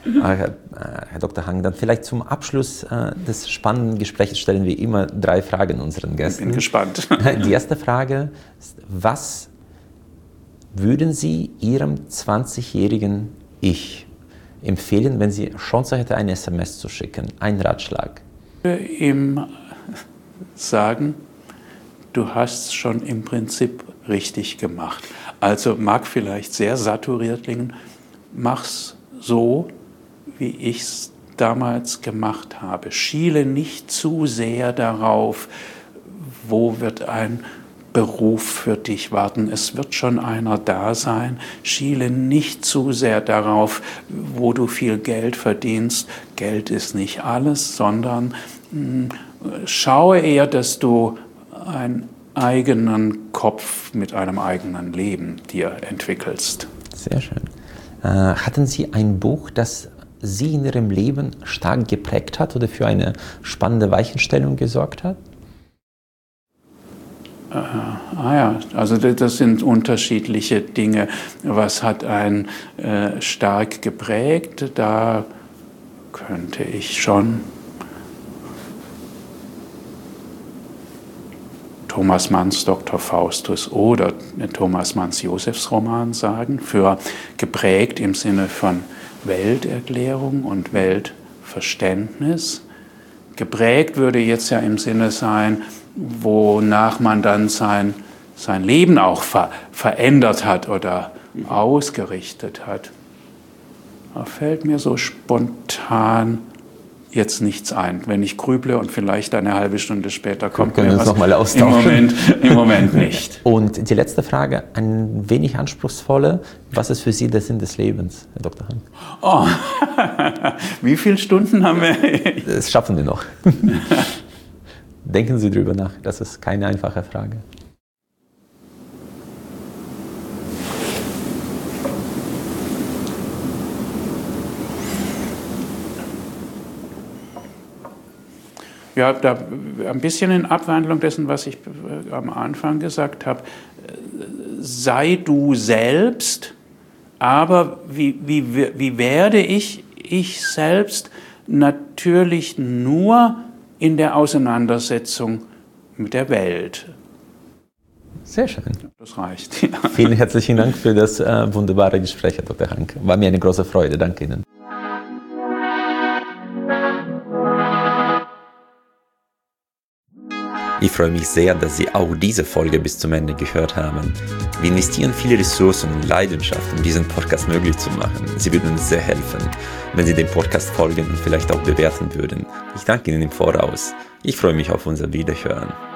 Herr Dr. Hang, dann vielleicht zum Abschluss des spannenden Gesprächs stellen wir immer 3 Fragen unseren Gästen. Ich bin gespannt. Die erste Frage ist, was würden Sie Ihrem 20-jährigen Ich empfehlen, wenn Sie Chance hätte, eine SMS zu schicken? Ein Ratschlag. Ihm sagen, du hast es schon im Prinzip richtig gemacht. Also mag vielleicht sehr saturiert klingen, mach's so, wie ich es damals gemacht habe. Schiele nicht zu sehr darauf, wo wird ein Beruf für dich warten. Es wird schon einer da sein. Schiele nicht zu sehr darauf, wo du viel Geld verdienst. Geld ist nicht alles, sondern schaue eher, dass du einen eigenen Kopf mit einem eigenen Leben dir entwickelst. Sehr schön. Hatten Sie ein Buch, das Sie in Ihrem Leben stark geprägt hat oder für eine spannende Weichenstellung gesorgt hat? Ja, also das sind unterschiedliche Dinge. Was hat einen stark geprägt? Da könnte ich schon Thomas Manns Dr. Faustus oder Thomas Manns Josefsroman sagen, für geprägt im Sinne von Welterklärung und Weltverständnis. Geprägt würde jetzt ja im Sinne sein, wonach man dann sein Leben auch verändert hat oder ausgerichtet hat. Da fällt mir so spontan jetzt nichts ein. Wenn ich grüble und vielleicht eine halbe Stunde später kommt mir was, noch mal austauschen. Im Moment nicht. Und die letzte Frage, ein wenig anspruchsvoller. Was ist für Sie der Sinn des Lebens, Herr Dr. Hang? Oh, wie viele Stunden haben wir? Das schaffen wir noch. Denken Sie drüber nach, das ist keine einfache Frage. Ja, da ein bisschen in Abwandlung dessen, was ich am Anfang gesagt habe. Sei du selbst, aber wie werde ich selbst? Natürlich nur in der Auseinandersetzung mit der Welt. Sehr schön. Das reicht. Ja. Vielen herzlichen Dank für das wunderbare Gespräch, Herr Dr. Hang. War mir eine große Freude. Danke Ihnen. Ich freue mich sehr, dass Sie auch diese Folge bis zum Ende gehört haben. Wir investieren viele Ressourcen und Leidenschaft, um diesen Podcast möglich zu machen. Sie würden uns sehr helfen, wenn Sie dem Podcast folgen und vielleicht auch bewerten würden. Ich danke Ihnen im Voraus. Ich freue mich auf unser Wiederhören.